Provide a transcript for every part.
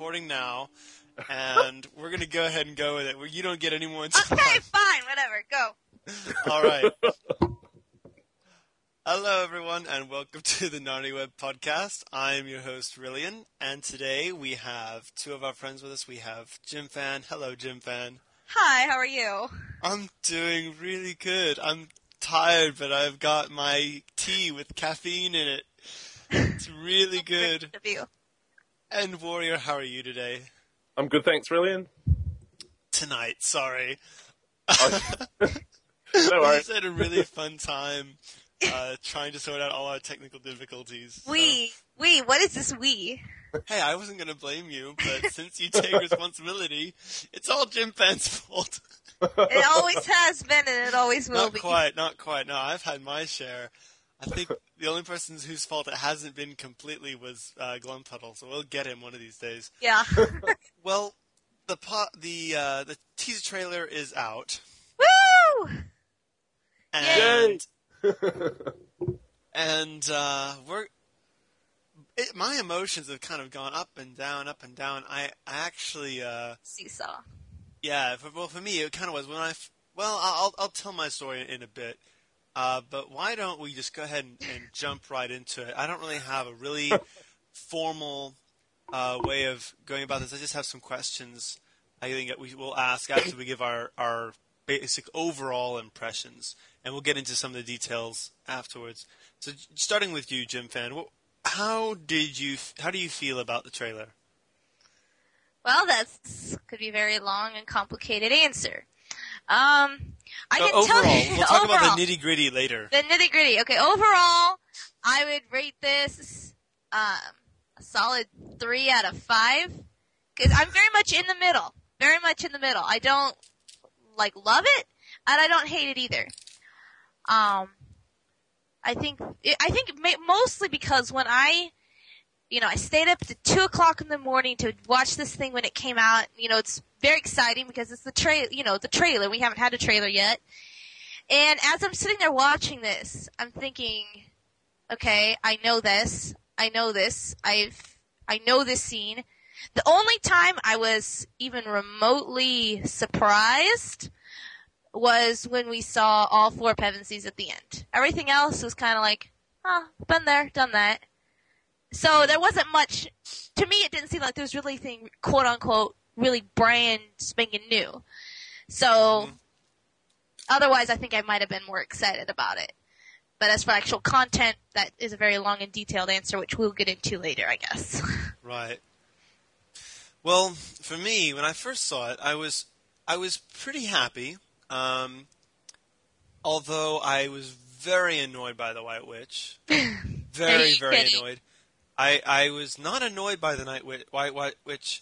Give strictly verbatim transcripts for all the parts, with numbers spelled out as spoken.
recording now, and we're going to go ahead and go with it. You don't get any more time. Okay, fine, whatever, go. All right. Hello, everyone, and welcome to the Narnia Web Podcast. I'm your host, Rillian, and today we have two of our friends with us. We have Jim Fan. Hello, Jim Fan. Hi, how are you? I'm doing really good. I'm tired, but I've got my tea with caffeine in it. It's really good. Of you. And Warrior, how are you today? I'm good, thanks, Rillian. Tonight, sorry. Oh. No We worries. just had a really fun time uh, trying to sort out all our technical difficulties. So. We. We. What is this we? Hey, I wasn't going to blame you, but since you take responsibility, it's all Jim Fan's fault. It always has been and it always will Not be. quite, not quite. No, I've had my share. I think the only person whose fault it hasn't been completely was uh, Glumpuddle, so we'll get him one of these days. Yeah. Well, the po- the uh, the teaser trailer is out, Woo! and and uh, we're it, my emotions have kind of gone up and down, up and down. I I actually uh, Seesaw. yeah, for, well for me it kind of was when I f- well I'll I'll tell my story in a bit. Uh, but why don't we just go ahead and, and jump right into it? I don't really have a really formal uh, way of going about this. I just have some questions I think that we will ask after we give our, our basic overall impressions, and we'll get into some of the details afterwards. So, starting with you, Jim Fan, what, how did you how do you feel about the trailer? Well, that's could be a very long and complicated answer. Um, I can uh, tell overall, you. we'll talk overall, about the nitty gritty later. The nitty gritty. Okay, overall, I would rate this um, a solid three out of five because I'm very much in the middle. Very much in the middle. I don't like love it, and I don't hate it either. Um, I think I think mostly because when I, you know, I stayed up to two o'clock in the morning to watch this thing when it came out. You know, it's very exciting because it's the tra- you know, the trailer. We haven't had a trailer yet. And as I'm sitting there watching this, I'm thinking, okay, I know this. I know this. I've, I know this scene. The only time I was even remotely surprised was when we saw all four Pevensies at the end. Everything else was kind of like, oh, been there, done that. So there wasn't much, to me it didn't seem like there was really anything, quote unquote, really brand spanking new. So, mm-hmm. Otherwise I think I might have been more excited about it. But as for actual content, that is a very long and detailed answer, which we'll get into later, I guess. Right. Well, for me, when I first saw it, I was I was pretty happy. Um, although I was very annoyed by the White Witch. Very, very kidding? annoyed. I, I was not annoyed by the Night Witch, White, White Witch,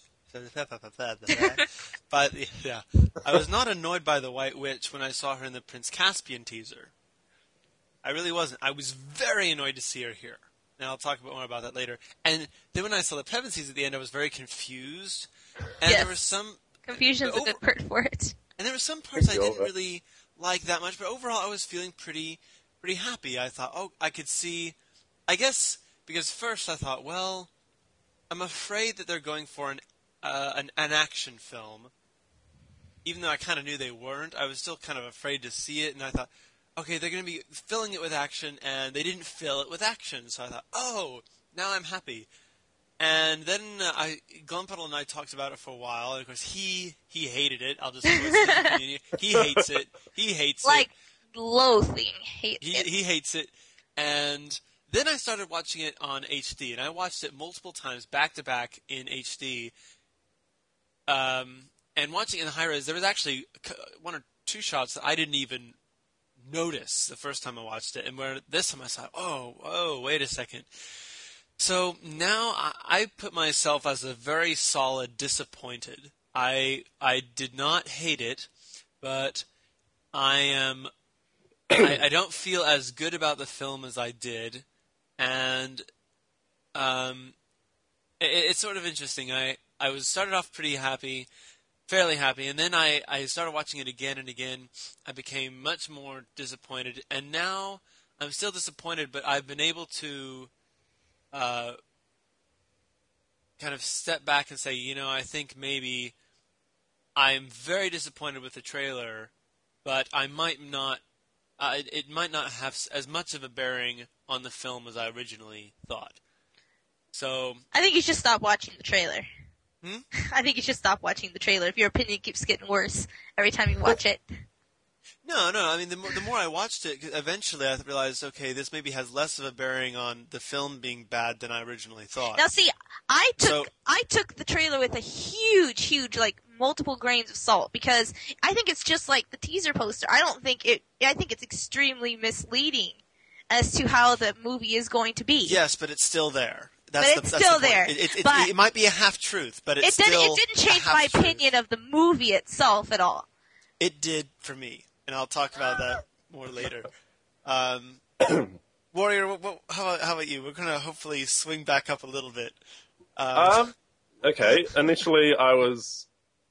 but yeah, I was not annoyed by the White Witch when I saw her in the Prince Caspian teaser. I really wasn't. I was very annoyed to see her here. And I'll talk about more about that later. And then when I saw the Pevensies at the end, I was very confused. And yes. there were some Confusion's over, a good word for it. And there were some parts I didn't really like that much, but overall I was feeling pretty, pretty happy. I thought, oh, I could see, I guess. Because first I thought, well, I'm afraid that they're going for an uh, an, an action film. Even though I kind of knew they weren't, I was still kind of afraid to see it, and I thought, okay, they're going to be filling it with action, and they didn't fill it with action. So I thought, oh, now I'm happy. And then uh, I, Glumpuddle and I talked about it for a while, and of course he he hated it. I'll just he hates it. He hates like, it. Like loathing, hate he, it. He hates it, and then I started watching it on H D, and I watched it multiple times, back to back in H D. Um, and watching it in high res, there was actually one or two shots that I didn't even notice the first time I watched it, and where this time I thought, oh, whoa, wait a second. So now I, I put myself as a very solid disappointed. I I did not hate it, but I am I, I don't feel as good about the film as I did. And um, it, it's sort of interesting. I, I was started off pretty happy, fairly happy, and then I, I started watching it again and again. I became much more disappointed, and now I'm still disappointed, but I've been able to uh, kind of step back and say, you know, I think maybe I'm very disappointed with the trailer, but I might not. Uh, it, it might not have s- as much of a bearing on the film as I originally thought. So I think you should stop watching the trailer. Hmm? I think you should stop watching the trailer if your opinion keeps getting worse every time you watch it. no, no. I mean, the more, the more I watched it, eventually I realized, okay, this maybe has less of a bearing on the film being bad than I originally thought. Now, see, I took So- I took the trailer with a huge, huge, like multiple grains of salt because I think it's just like the teaser poster. I don't think it. I think it's extremely misleading as to how the movie is going to be. Yes, but it's still there. That's But the, it's that's still the point. there. It, it, it, But it might be a half truth, but it's it didn't. still It didn't a change my half-truth. opinion of the movie itself at all. It did for me, and I'll talk about that more later. Um, Warrior, what, what, how, about, how about you? We're going to hopefully swing back up a little bit. Um, Um, okay. Initially, I was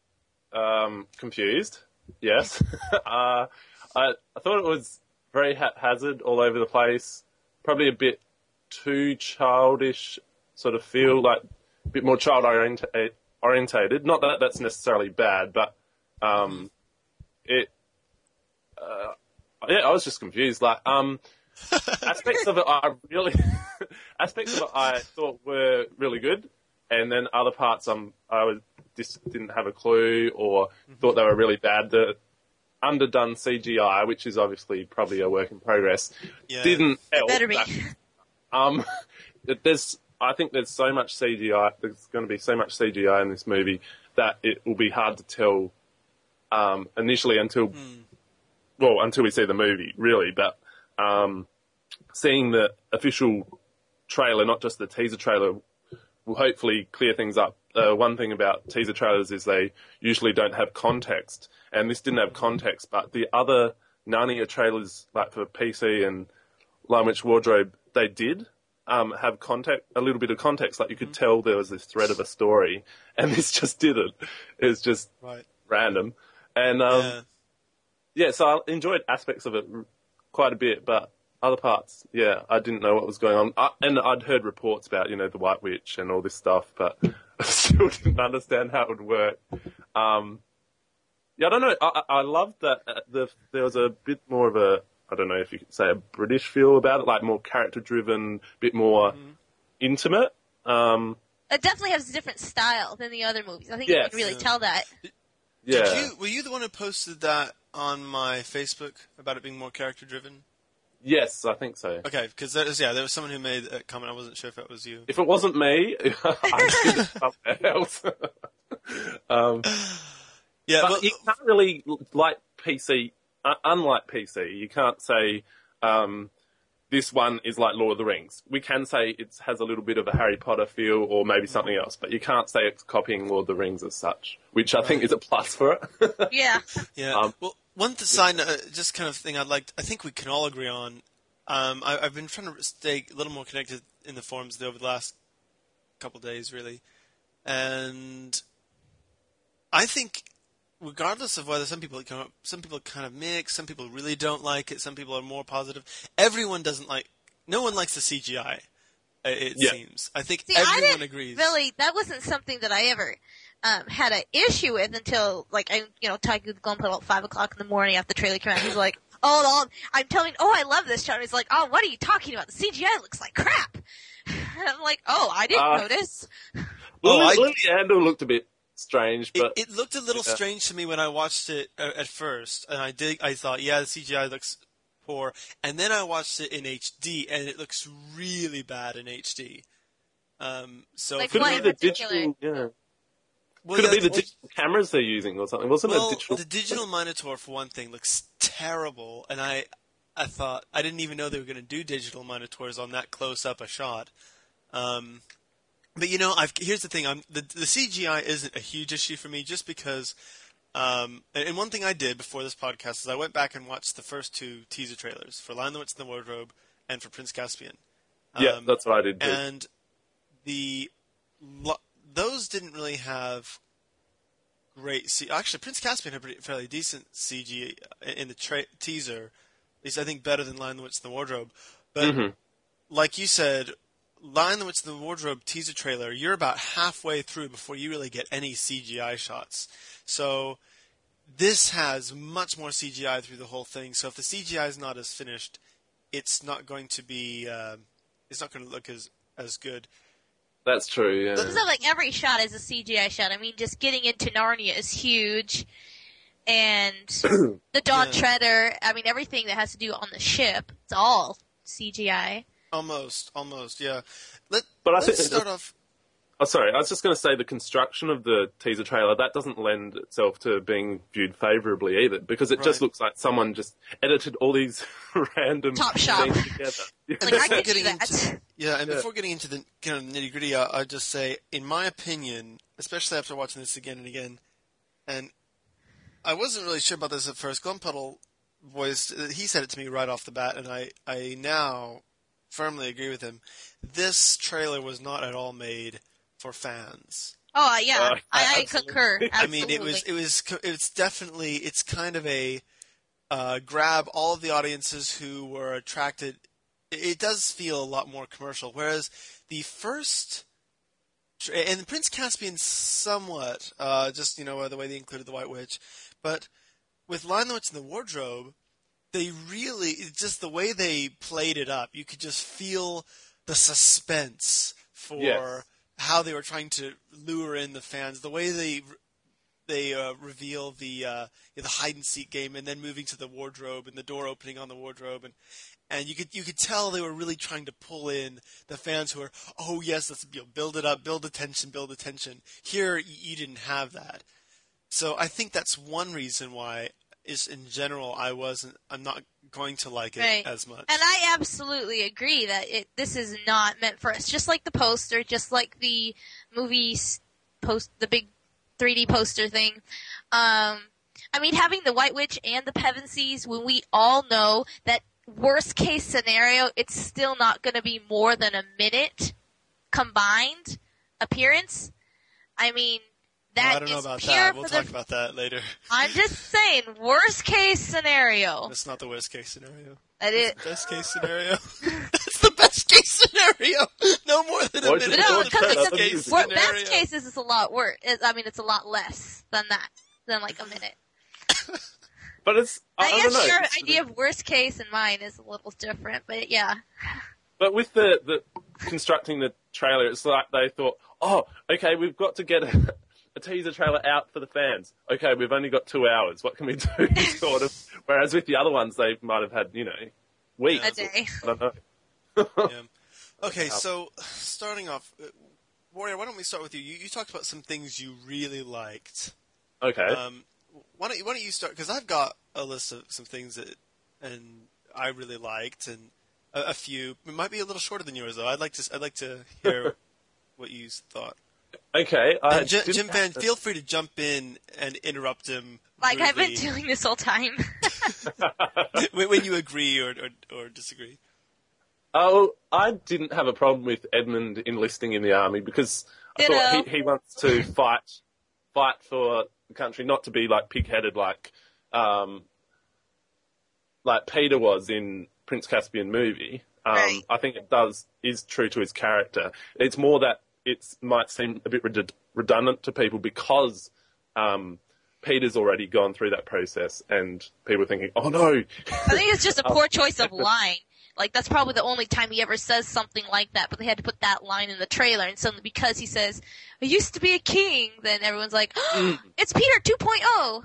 um, confused. Yes. uh, I, I thought it was very haphazard, all over the place. Probably a bit too childish, sort of feel like a bit more child orienta- orientated. Not that that's necessarily bad, but um, it. Uh, yeah, I was just confused. Like, um, aspects of it I really, aspects of it I thought were really good, and then other parts um I was just didn't have a clue or thought they were really bad. The underdone C G I, which is obviously probably a work in progress, Yeah. didn't help. Better be. That- um, there's I think there's so much C G I. There's going to be so much C G I in this movie that it will be hard to tell um, initially until. Well, until we see the movie, really, but um, seeing the official trailer, not just the teaser trailer, will hopefully clear things up. Uh, one thing about teaser trailers is they usually don't have context, and this didn't have context, but the other Narnia trailers, like for P C and Lion Witch Wardrobe, they did um, have context, a little bit of context, like you could tell there was this thread of a story, and this just didn't. It's just right. random. And um, Yeah. Yeah, so I enjoyed aspects of it quite a bit, but other parts, yeah, I didn't know what was going on. I, and I'd heard reports about, you know, the White Witch and all this stuff, but I still didn't understand how it would work. Um, yeah, I don't know. I, I loved that uh, the, there was a bit more of a, I don't know if you could say a British feel about it, like more character-driven, bit more Mm-hmm. intimate. Um, It definitely has a different style than the other movies. I think Yes. you can really Yeah. tell that. yeah. Did you, were you the one who posted that on my Facebook about it being more character-driven? Yes, I think so. Okay, because there was, yeah, there was someone who made a comment. I wasn't sure if it was you. If it wasn't me, I did it somewhere else. um, Yeah, But well, you can't really, like P C, uh, unlike P C, you can't say um, this one is like Lord of the Rings. We can say it has a little bit of a Harry Potter feel or maybe something else, but you can't say it's copying Lord of the Rings as such, which I think is a plus for it. Yeah. yeah. um, well, one th- side, uh, just kind of thing I'd like, I think we can all agree on. Um, I, I've been trying to stay a little more connected in the forums over the last couple days, really, and I think, regardless of whether some people come up, some people kind of mix, some people really don't like it, some people are more positive. Everyone doesn't like. No one likes the C G I. It Yeah. seems. I think See, I everyone didn't agrees. really, that wasn't something that I ever um, had an issue with until, like, I, you know, talking with Glenn about five o'clock in the morning after the trailer came out. He's like, oh, all, I'm telling, oh, I love this show. And he's like, oh, what are you talking about? The C G I looks like crap. And I'm like, oh, I didn't Uh, notice. Oh, Lily, I- Lily Andrew looked a bit strange, It, but it looked a little Yeah. strange to me when I watched it uh, at first, and I did. I thought, yeah, the C G I looks poor, and then I watched it in H D, and it looks really bad in H D. Um, so Like for could what it me- be in the particular? digital? Yeah. well, Could yeah, it be the well, digital cameras they're using or something? Wasn't well, it digital? the digital Minotaur, for one thing, looks terrible, and I, I thought I didn't even know they were going to do digital Minotaurs on that close up a shot. Um, but you know, I've, here's the thing: I'm, the the C G I isn't a huge issue for me, just because. Um, and, and one thing I did before this podcast is I went back and watched the first two teaser trailers for Lion the Witch and the Wardrobe and for Prince Caspian. yeah, Um, that's what I did too. and the lo- those didn't really have great. C- Actually, Prince Caspian had pretty, fairly decent C G in the tra- teaser. At least I think better than Lion the Witch and the Wardrobe. But Mhm. like you said, Lion the Witch in the Wardrobe teaser trailer, you're about halfway through before you really get any C G I shots. So this has much more C G I through the whole thing. So if the C G I is not as finished, it's not going to be. Uh, it's not going to look as as good. That's true. Yeah. Looks like every shot is a C G I shot. I mean, just getting into Narnia is huge, and the Dawn Yeah. Treader. I mean, everything that has to do on the ship, it's all C G I. Almost, almost, yeah. Let, But I let's think- start off. Oh, sorry. I was just going to say the construction of the teaser trailer, that doesn't lend itself to being viewed favourably either, because it just Right. looks like someone just edited all these random Top shop. things together. Like, I Before could do getting that. into- Yeah, and Yeah. before getting into the kind of nitty gritty, I'd just say, in my opinion, especially after watching this again and again, and I wasn't really sure about this at first. Glenn Puddle voiced, he said it to me right off the bat, and I, I now firmly agree with him. This trailer was not at all made for fans. Oh yeah, Uh, I, I absolutely. concur. Absolutely. I mean, it was it was it's definitely it's kind of a uh, grab all of the audiences who were attracted. It does feel a lot more commercial, whereas the first and Prince Caspian somewhat uh, just you know the way they included the White Witch, but with Lion the Witch in the Wardrobe, they really it's just the way they played it up. You could just feel the suspense for. Yes. How they were trying to lure in the fans, the way they they uh, reveal the uh, the hide and seek game, and then moving to the wardrobe and the door opening on the wardrobe, and and you could you could tell they were really trying to pull in the fans who are, oh yes, let's you know, build it up, build attention, build attention. Here you, you didn't have that, so I think that's one reason why. Is in general, I wasn't. I'm not going to like it Right. as much. And I absolutely agree that it this is not meant for us. Just like the poster, just like the movie s- post, the big three D poster thing. Um, I mean, having the White Witch and the Pevensies, when we all know that worst case scenario, it's still not going to be more than a minute combined appearance. I mean, that Well, I don't know is about pure that. We'll for talk the. about that later. I'm just saying, worst case scenario. That's not the worst case scenario. That is. Best case scenario. That's the best case scenario. No more than a Why did minute. you No, call it is because the best best case case case Wor- scenario. best case is it's a lot worse. I mean, it's a lot less than that, than like a minute. But it's, I, I, I don't guess know. your idea of worst case and mine is a little different, but yeah. But with the, the constructing the trailer, it's like they thought, oh, okay, we've got to get a, a teaser trailer out for the fans. Okay, we've only got two hours. What can we do? Sort of. Whereas with the other ones, they might have had, you know, weeks. A day. I don't know. Yeah. Okay, so starting off, uh, Warrior, why don't we start with you? You, you talked about some things you really liked. Okay. Um, why don't you, why don't you start? Because I've got a list of some things that and I really liked, and a, a few. It might be a little shorter than yours, though. I'd like to I'd like to hear what you thought. okay. I And Jim, didn't Jim Van, have to- feel free to jump in and interrupt him. Like I've been rudely doing this whole time. when, when you agree or, or or disagree. Oh, I didn't have a problem with Edmund enlisting in the army because I Ditto. thought he, he wants to fight, fight for the country, not to be like pig-headed like, um, like Peter was in Prince Caspian movie. Um, Right. I think it does is true to his character. It's more that it might seem a bit redu- redundant to people because um, Peter's already gone through that process, and people are thinking, "Oh no." I think it's just a poor choice of line. Like, that's probably the only time he ever says something like that, but they had to put that line in the trailer, and suddenly because he says, I used to be a king, then everyone's like, oh, it's Peter two point oh!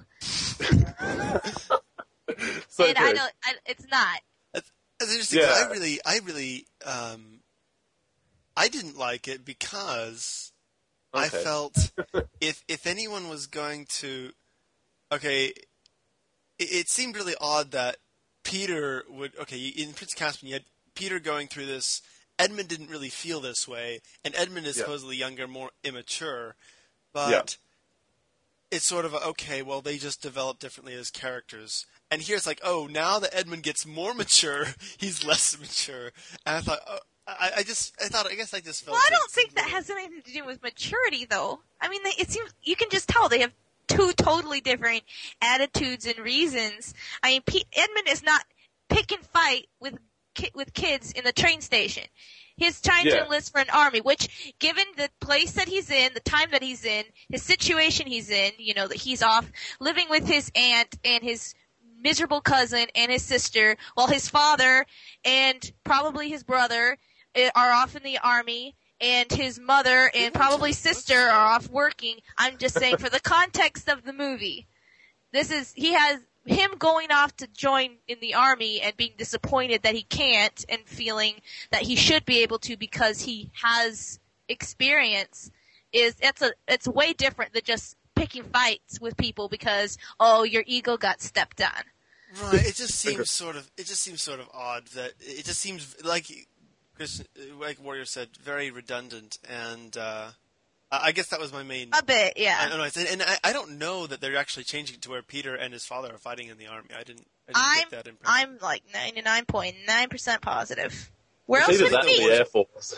So And I true. don't, I, it's not. That's, that's interesting. 'cause Yeah. I really, I really, um, I didn't like it because I Okay. felt if if anyone was going to, okay, it, it seemed really odd that Peter would. Okay, in Prince Caspian, you had Peter going through this. Edmund didn't really feel this way, and Edmund is Yeah. supposedly younger, more immature, but. Yeah. It's sort of a, okay, well, they just develop differently as characters. And here it's like, oh, now that Edmund gets more mature, he's less mature. And I thought, oh, I, I just, I thought, I guess I just felt. Well, I it- don't think that has anything to do with maturity, though. I mean, they, it seems you can just tell they have two totally different attitudes and reasons. I mean, P- Edmund is not pick and fight with ki- with kids in the train station. He's trying Yeah. to enlist for an army, which, given the place that he's in, the time that he's in, his situation he's in, you know, that he's off living with his aunt and his miserable cousin and his sister, while his father and probably his brother eh, are off in the army, and his mother and probably sister are off working. I'm just saying, for the context of the movie, this is, he has, him going off to join in the army and being disappointed that he can't and feeling that he should be able to because he has experience is, it's a, it's way different than just picking fights with people because, oh, your ego got stepped on. Right. It just seems sort of, it just seems sort of odd that, it just seems like, Chris, like Warrior said, very redundant, and, uh, I guess that was my main. A bit, yeah. I don't know, and I, I don't know that they're actually changing it to where Peter and his father are fighting in the army. I didn't. I didn't I'm get that impression. I'm like ninety-nine point nine percent positive. Where It's else either would that or it the be? Air Force.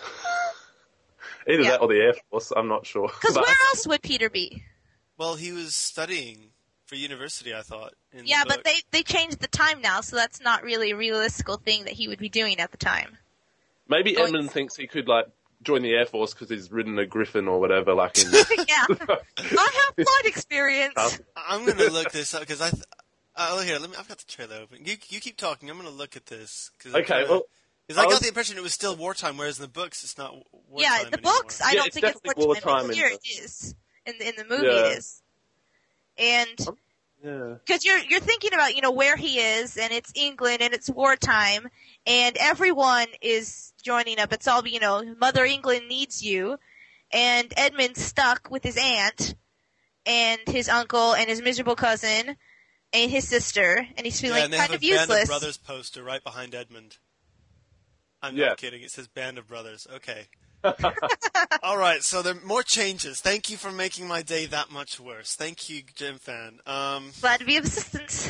Either Yeah. that or the Air Force. I'm not sure. Because But- where else would Peter be? Well, he was studying for university, I thought. In Yeah, the but book. they they changed the time now, so that's not really a realistic thing that he would be doing at the time. Maybe Going- Edmund thinks he could like join the Air Force because he's ridden a Griffin or whatever. Like in. Yeah, I have flight experience. Um, I'm gonna look this up because I. Th- oh, here, let me. I've got the trailer open. You you keep talking. I'm gonna look at this. Cause Okay, well, because I I got was- the impression it was still wartime, whereas in the books it's not w- wartime Yeah, the anymore. books I Yeah, don't it's think it's definitely wartime, wartime but in here the- it is. In the, in the movie Yeah. it is. And yeah. because you're you're thinking about, you know, where he is, and it's England and it's wartime, and everyone is joining up. It's all, you know, Mother England needs you, and Edmund's stuck with his aunt and his uncle and his miserable cousin and his sister, and he's feeling yeah, and they kind have of a Band useless. of Brothers poster right behind Edmund. I'm Yeah. not kidding. It says Band of Brothers. Okay. All right, so there are more changes. Thank you for making my day that much worse. Thank you, Jim Fan. Um, Glad to be of assistance.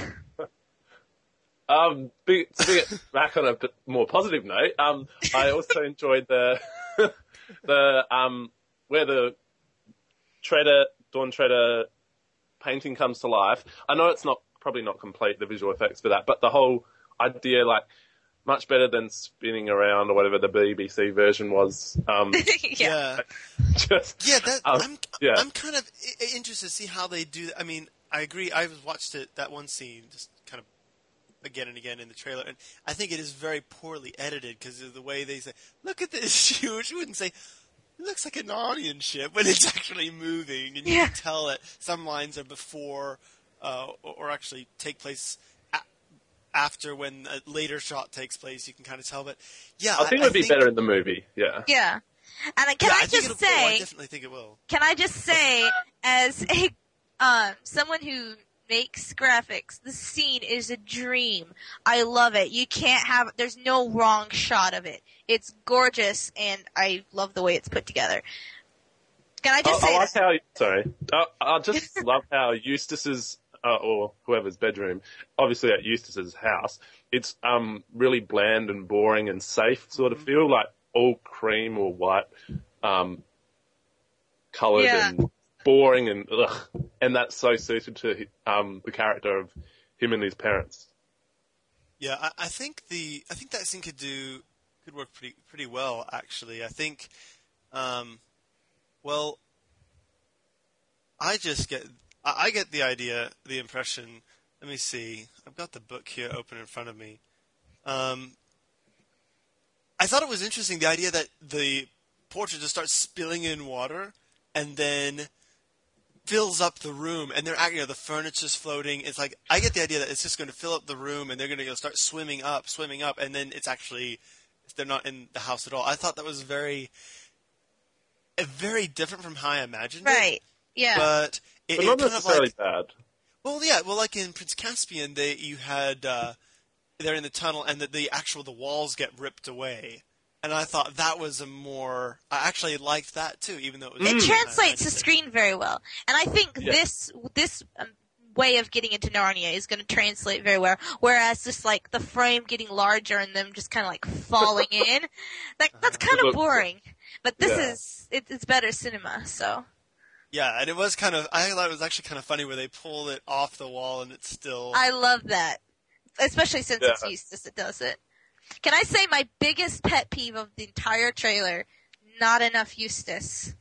Um, be, to be back on a bit more positive note, um, I also enjoyed the the um where the Treader Dawn Treader painting comes to life. I know it's not probably not complete, the visual effects for that, but the whole idea, like, much better than spinning around or whatever the B B C version was. Um, Yeah. yeah. just Yeah, that, Um, I'm yeah. I'm kind of i- i- interested to see how they do that. I mean, I agree. I've watched it, that one scene, just kind of again and again in the trailer, and I think it is very poorly edited because of the way they say, look at this huge, you wouldn't say, it looks like an onion ship when it's actually moving, and you Yeah. can tell that some lines are before uh, or, or actually take place a- after when a later shot takes place. You can kind of tell, but yeah, I think it would be better in the movie. Yeah. Yeah. And can yeah, I, I think just it'll- oh, I say, definitely think it will. can I just say, as a um, someone who makes graphics, the scene is a dream. I love it. You can't have, there's no wrong shot of it. It's gorgeous, and I love the way it's put together. Can I I, just I say like that? how. Sorry, I, I just love how Eustace's uh, or whoever's bedroom, obviously at Eustace's house, it's um really bland and boring and safe sort of feel, like all cream or white, um, coloured Yeah. and boring and ugh, and that's so suited to um the character of him and his parents. Yeah, I, I think the I think that scene could do could work pretty pretty well actually. I think, um, well, I just get I, I get the idea, the impression. Let me see. I've got the book here open in front of me. Um, I thought it was interesting the idea that the portrait just starts spilling in water and then fills up the room, and they're you know the furniture's floating. It's like I get the idea that it's just going to fill up the room, and they're going to go start swimming up, swimming up, and then it's actually they're not in the house at all. I thought that was very, uh, very different from how I imagined it. Right. Yeah. But it, But it not kind of necessarily like bad. well, yeah, well, like in Prince Caspian, they you had uh, they're in the tunnel, and the, the actual the walls get ripped away. And I thought that was a more. I actually liked that too, even though it was. It Mm. translates to I- I- screen very well, and I think Yeah. this this um, way of getting into Narnia is going to translate very well. Whereas just like the frame getting larger and them just kind of like falling in, that that's kind It of looks- boring. But this Yeah. is it, it's better cinema. So Yeah, and it was kind of. I thought it was actually kind of funny where they pulled it off the wall and it's still. I love that, especially since Yeah. it's Eustace that does it. Can I say my biggest pet peeve of the entire trailer? Not enough Eustace.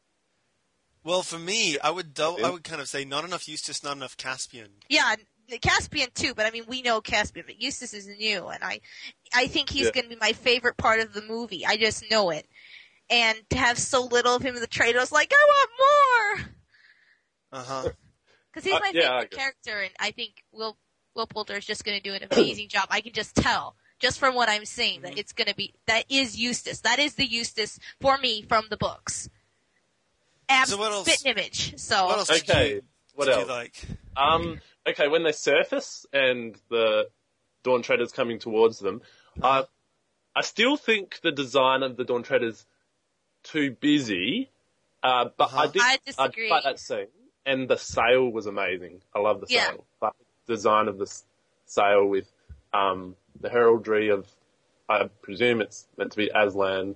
Well, for me, I would do- I would kind of say not enough Eustace, not enough Caspian. Yeah, Caspian too, but I mean, we know Caspian, but Eustace is new, and I, I think he's Yeah. going to be my favorite part of the movie. I just know it. And to have so little of him in the trailer, I was like, I want more! Uh-huh. Because he's Uh, my yeah, I favorite agree. character, and I think Will, Will Poulter is just going to do an amazing job. I can just tell, just from what I'm seeing, that it's going to be, that is Eustace. That is the Eustace, for me, from the books. Abs- So what else- spit and image. So, What else did Okay, you, what did else? you like? Um, okay, when they surface and the Dawn Treader's coming towards them, uh, I still think the design of the Dawn Treader's too busy, uh, but Uh-huh. I did I disagree. like that scene, and the sail was amazing. I love the Yeah. sail. Like, the design of the s- sail with um, the heraldry of, I presume it's meant to be Aslan.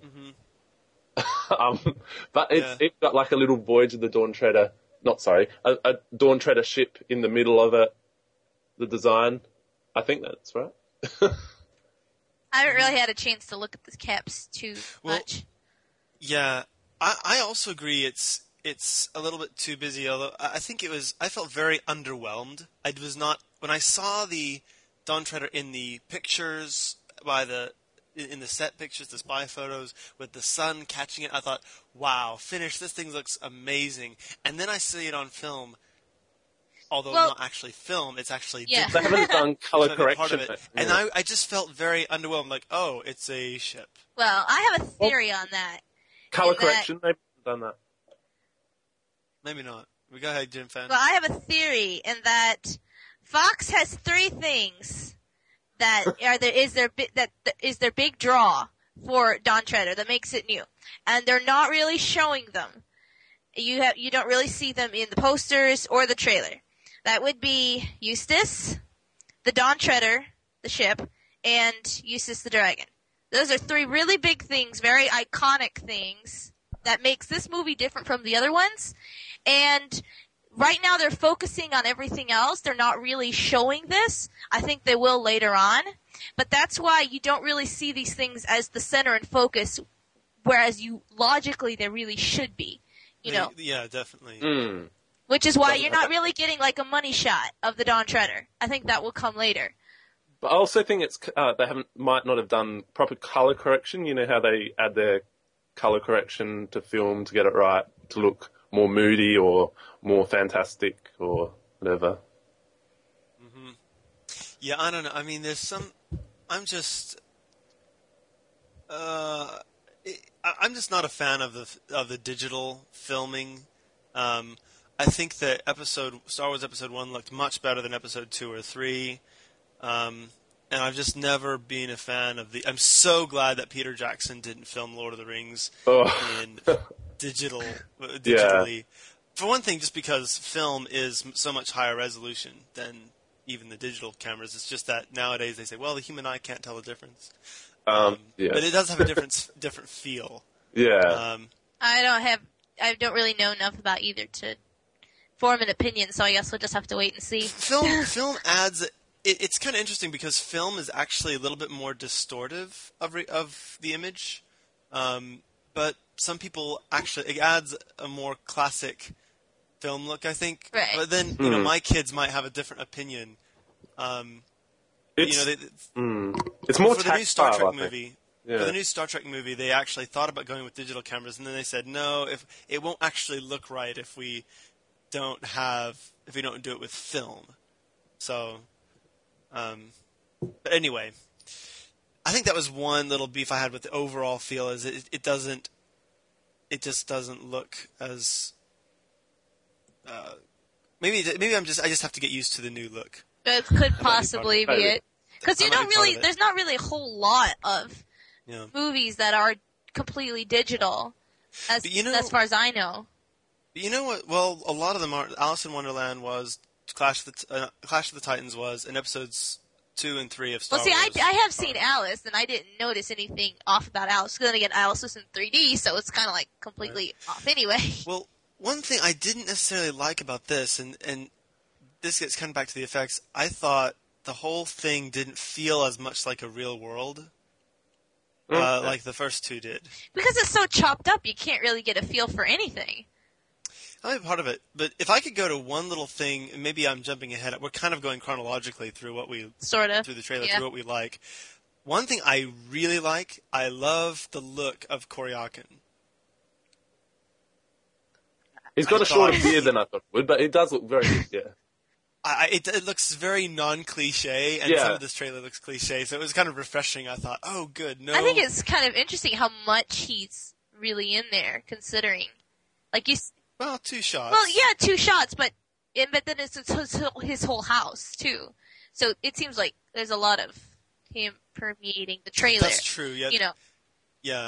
um, but it's Yeah. it got like a little Voyage of the Dawn Treader. Not sorry, a, a Dawn Treader ship in the middle of it. The design, I think that's right. I haven't really had a chance to look at the caps too Well, much. Yeah, I, I also agree. It's it's a little bit too busy. Although I I think it was, I felt very underwhelmed. I was not when I saw the Dawn Treader in the pictures by the in in the set pictures, the spy photos with the sun catching it. I thought, wow, finish! This thing looks amazing. And then I see it on film. Although Well- not actually film, it's actually Yeah. They haven't done color digital, part correction. of it. yet. And Yeah. I, I just felt very underwhelmed. Like, oh, it's a ship. Well, I have a theory on that. color in that- correction, they haven't done that. Maybe not. We go ahead, Jim Fan. Well, I have a theory in that Fox has three things that are there is their bi- that that is their big draw for Dawn Treader that makes it new, and they're not really showing them. You have you don't really see them in the posters or the trailer. That would be Eustace, the Dawn Treader, the ship, and Eustace the dragon. Those are three really big things, very iconic things that makes this movie different from the other ones. And right now they're focusing on everything else. They're not really showing this. I think they will later on. But that's why you don't really see these things as the center and focus, whereas you logically they really should be. You know, Yeah, definitely. Mm. which is why you're not really getting like a money shot of the Dawn Treader. I think that will come later. But I also think it's uh, they haven't might not have done proper color correction. You know how they add their color correction to film to get it right to look more moody or more fantastic or whatever. Yeah, I don't know. I mean, there's some. I'm just. Uh, it, I- I'm just not a fan of the of the digital filming. Um, I think that episode Star Wars Episode One looked much better than Episode Two or Three, um, and I've just never been a fan of the. I'm so glad that Peter Jackson didn't film Lord of the Rings Oh. in digital uh, digitally. For one thing, just because film is so much higher resolution than even the digital cameras. It's just that nowadays they say, well, the human eye can't tell the difference. Um, yeah. But it does have a different different feel. yeah. Um, I don't have, I don't really know enough about either to form an opinion, so I guess we'll just have to wait and see. film film adds. It, it's kind of interesting because film is actually a little bit more distortive of re, of the image, um, but some people actually it adds a more classic film look. I think, Right. but then you know Mm. my kids might have a different opinion. Um, it's, you know, they, mm, it's more for the new Star tactile, Trek I think. movie. Yeah. For the new Star Trek movie, they actually thought about going with digital cameras, and then they said, no, if it won't actually look right if we don't have if we don't do it with film. So, um, but anyway, I think that was one little beef I had with the overall feel is it, it doesn't, it just doesn't look as. Uh, maybe maybe I'm just I just have to get used to the new look. That could possibly be Maybe. it. Because you That might don't be part really, of it. there's not really a whole lot of Yeah. movies that are completely digital, as, But you know- as far as I know. You know what? Well, a lot of them are. Alice in Wonderland was Clash of the T- uh, Clash of the Titans was, and episodes two and three of Star Well, see, I, Wars. I have seen Alice, and I didn't notice anything off about Alice. Because then again, Alice was in three D, so it's kind of like completely off anyway. Well, one thing I didn't necessarily like about this, and and this gets kind of back to the effects. I thought the whole thing didn't feel as much like a real world uh, Mm. like the first two did. Because it's so chopped up, you can't really get a feel for anything. That might be part of it. But if I could go to one little thing, and maybe I'm jumping ahead. We're kind of going chronologically through what we Sort of. through the trailer, Yeah. through what we like. One thing I really like, I love the look of Koryakin. He's got I a shorter thought- beard than I thought he would, but it does look very good, yeah. I, it, it looks very non-cliche, and Yeah. some of this trailer looks cliche, so it was kind of refreshing. I thought, oh, good, no. I think it's kind of interesting how much he's really in there, considering. Like, you. Well, two shots. Well, yeah, two shots, but and, but then it's his, his whole house too. So it seems like there's a lot of him permeating the trailer. That's true, yeah. You know, Yeah.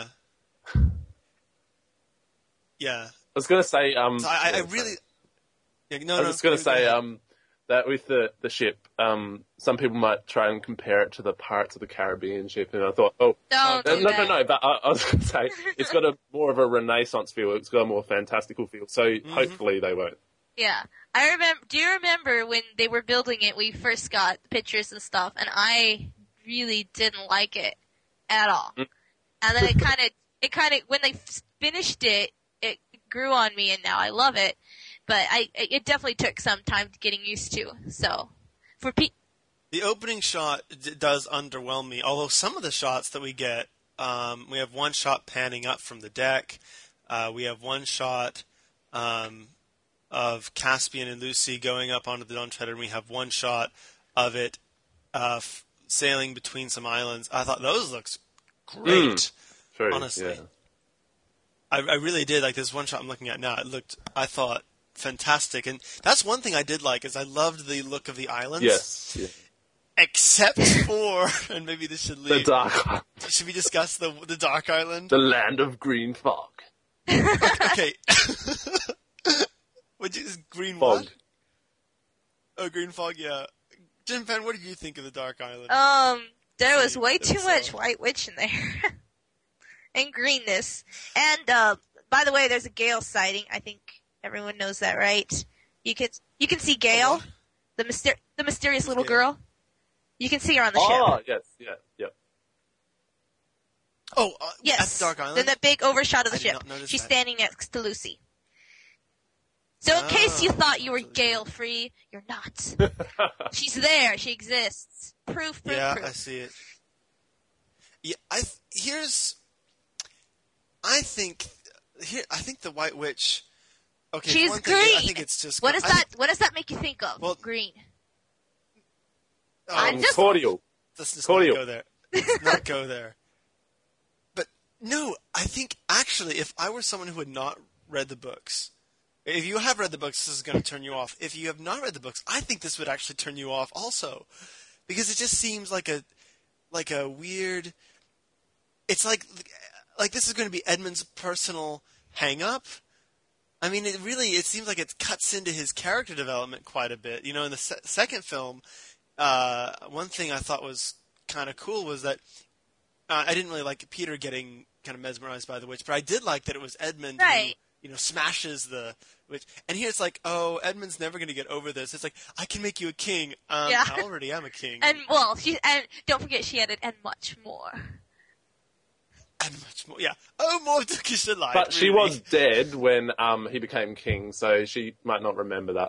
Yeah. I was going to say, um, So I, I yeah, really... Yeah, no, I was no, just going go to say, ahead. um, that with the, the ship, um, some people might try and compare it to the Pirates of the Caribbean ship, and I thought, oh, don't no, do no, that. no, no, but I, I was going to say, it's got a more of a Renaissance feel, it's got a more fantastical feel, so Mm-hmm. hopefully they won't. Yeah, I remember. Do you remember when they were building it? We first got pictures and stuff, and I really didn't like it at all. Mm. And then it kind of, it kind of, when they finished it, it grew on me, and now I love it. But I, it definitely took some time getting used to. So, for pe- The opening shot d- does underwhelm me, although some of the shots that we get, um, we have one shot panning up from the deck. Uh, we have one shot um, of Caspian and Lucy going up onto the Dawn Treader, and we have one shot of it uh, f- sailing between some islands. I thought those looks great. Mm. True, Honestly. yeah. I, I really did. Like this one shot I'm looking at now, it looked, I thought, fantastic. And that's one thing I did like, is I loved the look of the islands. Yes, yeah. Except for, and maybe this should The leave. Dark Island, Should we discuss the the Dark Island? the land of green fog. Okay. Would you green Fog. what? Oh, green fog. Yeah. Jim Penn, what did you think of the Dark Island? Um, there was See, way that's too so- much White Witch in there. And greenness. And, uh, by the way, there's a Gale sighting. I think everyone knows that, right? You can, you can see Gale, what? the myster- the mysterious little Gale? girl. You can see her on the Oh, ship. yes, yeah, yeah. oh, uh, Yes. at the Dark Island. Then the big overshot of the I did ship. not notice She's that. standing next to Lucy. So in case you Oh, thought you were absolutely. Gale free, you're not. She's there. She exists. Proof, proof, yeah, proof. I see it. Yeah, I th- here's. I think here. I think the White Witch. Okay, for She's one thing, I green. think it's just. What does I that? think- What does that make you think of? Well- Green. oh, I'm Um, just- cordial. Let's just Cordial. not go there. Let's not go there. But no, I think actually, if I were someone who had not read the books, if you have read the books, this is going to turn you off. If you have not read the books, I think this would actually turn you off also, because it just seems like a like a weird. It's like like this is going to be Edmund's personal hang-up. I mean, it really it seems like it cuts into his character development quite a bit. You know, in the se- second film. Uh, one thing I thought was kind of cool was that uh, I didn't really like Peter getting kind of mesmerized by the witch, but I did like that it was Edmund who, Right. you know, smashes the witch. And here it's like, oh, Edmund's never going to get over this. It's like, I can make you a king. Um, Yeah. I already am a king. And well, she and don't forget she added and much more. And much more. Yeah. Oh, more Turkish alive. But she really. was dead when um, he became king, so she might not remember that.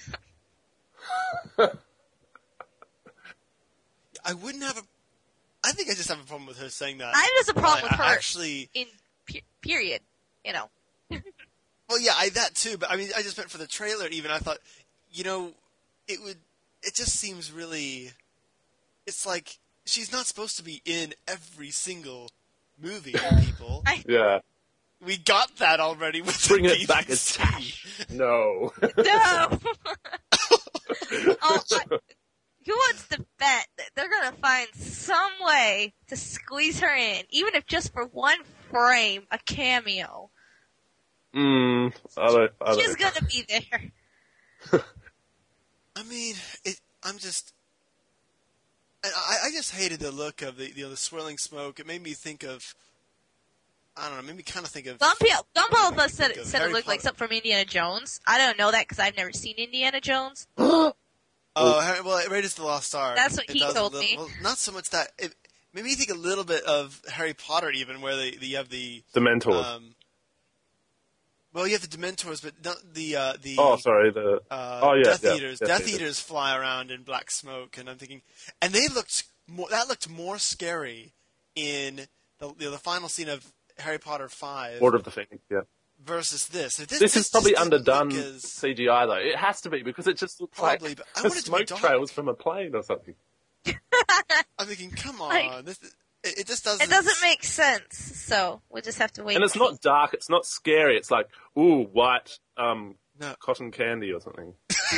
I wouldn't have a. I think I just have a problem with her saying that. I just a problem I- with her. I Actually, In pe- period, you know. well, yeah, I that too. But I mean, I just meant for the trailer. Even I thought, you know, it would. It just seems really. It's like she's not supposed to be in every single movie. People, I- Yeah. we got that already with Bring the it back as B B C. cash. No. No. oh, I, who wants to bet that they're gonna find some way to squeeze her in, even if just for one frame, a cameo? Mm, I don't, I don't She's gonna be there. I mean, it, I'm just. and I, I just hated the look of the you know the swirling smoke. It made me think of. I don't know. Made me kind of think of. Some people, some of us said, Think of said it Harry looked like Potter. something from Indiana Jones. I don't know that because I've never seen Indiana Jones. Oh, Oh, Harry, well, Raiders of the Lost Ark. That's what It he does a told little- me. Well, not so much that. It, maybe you think a little bit of Harry Potter, even where they, you have the. Dementors. Um, well, you have the Dementors, but not the uh, the. oh, sorry. The Uh, oh yeah, Death yeah, Eaters. Death Death Eaters. Eaters fly around in black smoke, and I'm thinking, and they looked more. That looked more scary in the you know, the final scene of Harry Potter five Order of the Phoenix. Yeah. versus this. If this, This is probably just didn't underdone look as- C G I though. It has to be because it just looks Probably, like but I the want it to be smoke dark. trails from a plane or something. I'm thinking, come on, Like- this it, it just doesn't. It doesn't make sense, so we'll just have to wait. And it's not dark. It's not scary. It's like ooh, white um, No. cotton candy or something.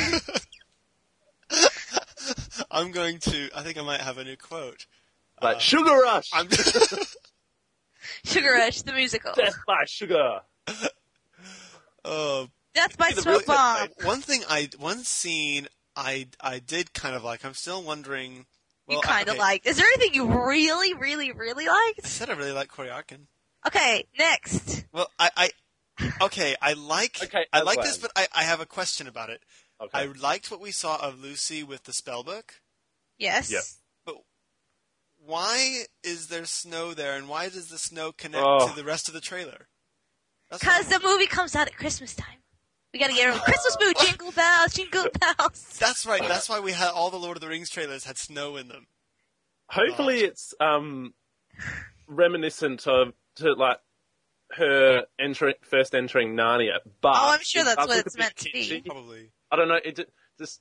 I'm going to. I think I might have a new quote. Like Uh, Sugar Rush, I'm. Sugar Rush, the musical. Death by Sugar. Oh, Death by the Smoke really- Bomb. one thing I one scene I I did kind of like. I'm still wondering. Well, You kind of okay, liked. Is there anything you really, really, really I liked? said I really like Corey Arkin. Okay, next. Well, I, I okay, I like Okay, I like this, Aslan. but I, I have a question about it. Okay. I liked what we saw of Lucy with the spellbook, Yes. Yep. but why is there snow there, and why does the snow connect Oh. to the rest of the trailer? That's Because what- the movie comes out at Christmas time. We gotta get a Christmas mood. Jingle bells, jingle bells. that's right. That's why we had all the Lord of the Rings trailers had snow in them. Hopefully, it's um, reminiscent of to like her entering first entering Narnia. But Oh, I'm sure it that's does what look a it's bit meant to be. kitschy. Probably. I don't know. It ju- just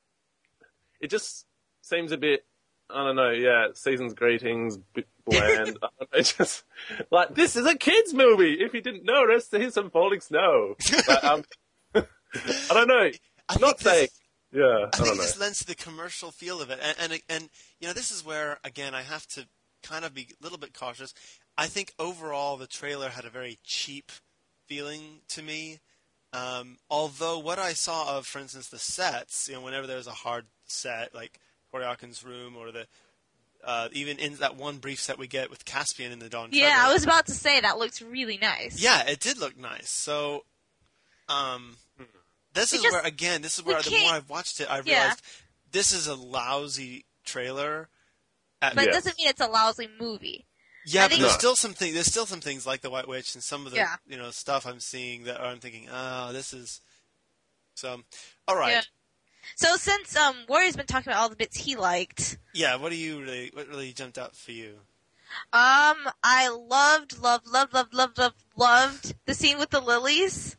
it just seems a bit. I don't know. Yeah, season's greetings, bit bland. I don't know, it's just like this is a kids movie. If you didn't notice, here's some falling snow. But, um, I don't know. I Not think this- saying. Yeah, I, I don't think know. this lends to the commercial feel of it, and, and and you know this is where again I have to kind of be a little bit cautious. I think overall the trailer had a very cheap feeling to me. Um, although what I saw of, for instance, the sets, you know, whenever there's a hard set like Corey Arkin's room, or the uh, even in that one brief set we get with Caspian in the Dawn Yeah, Treader. I was about to say that looks really nice. Yeah, it did look nice. So, um, this We is just- where again, this is we where the can't- more I've watched it, I realized Yeah. this is a lousy trailer. At, But it Yes. doesn't mean it's a lousy movie. yeah, I but think- there's No. still some things. There's still some things like the White Witch and some of the Yeah. you know stuff I'm seeing that I'm thinking, oh, this is. So, all right, Yeah. So since um Warrior's been talking about all the bits he liked, yeah. What do you really? What really jumped out for you? um, I loved, loved, loved, loved, loved, loved, loved the scene with the lilies.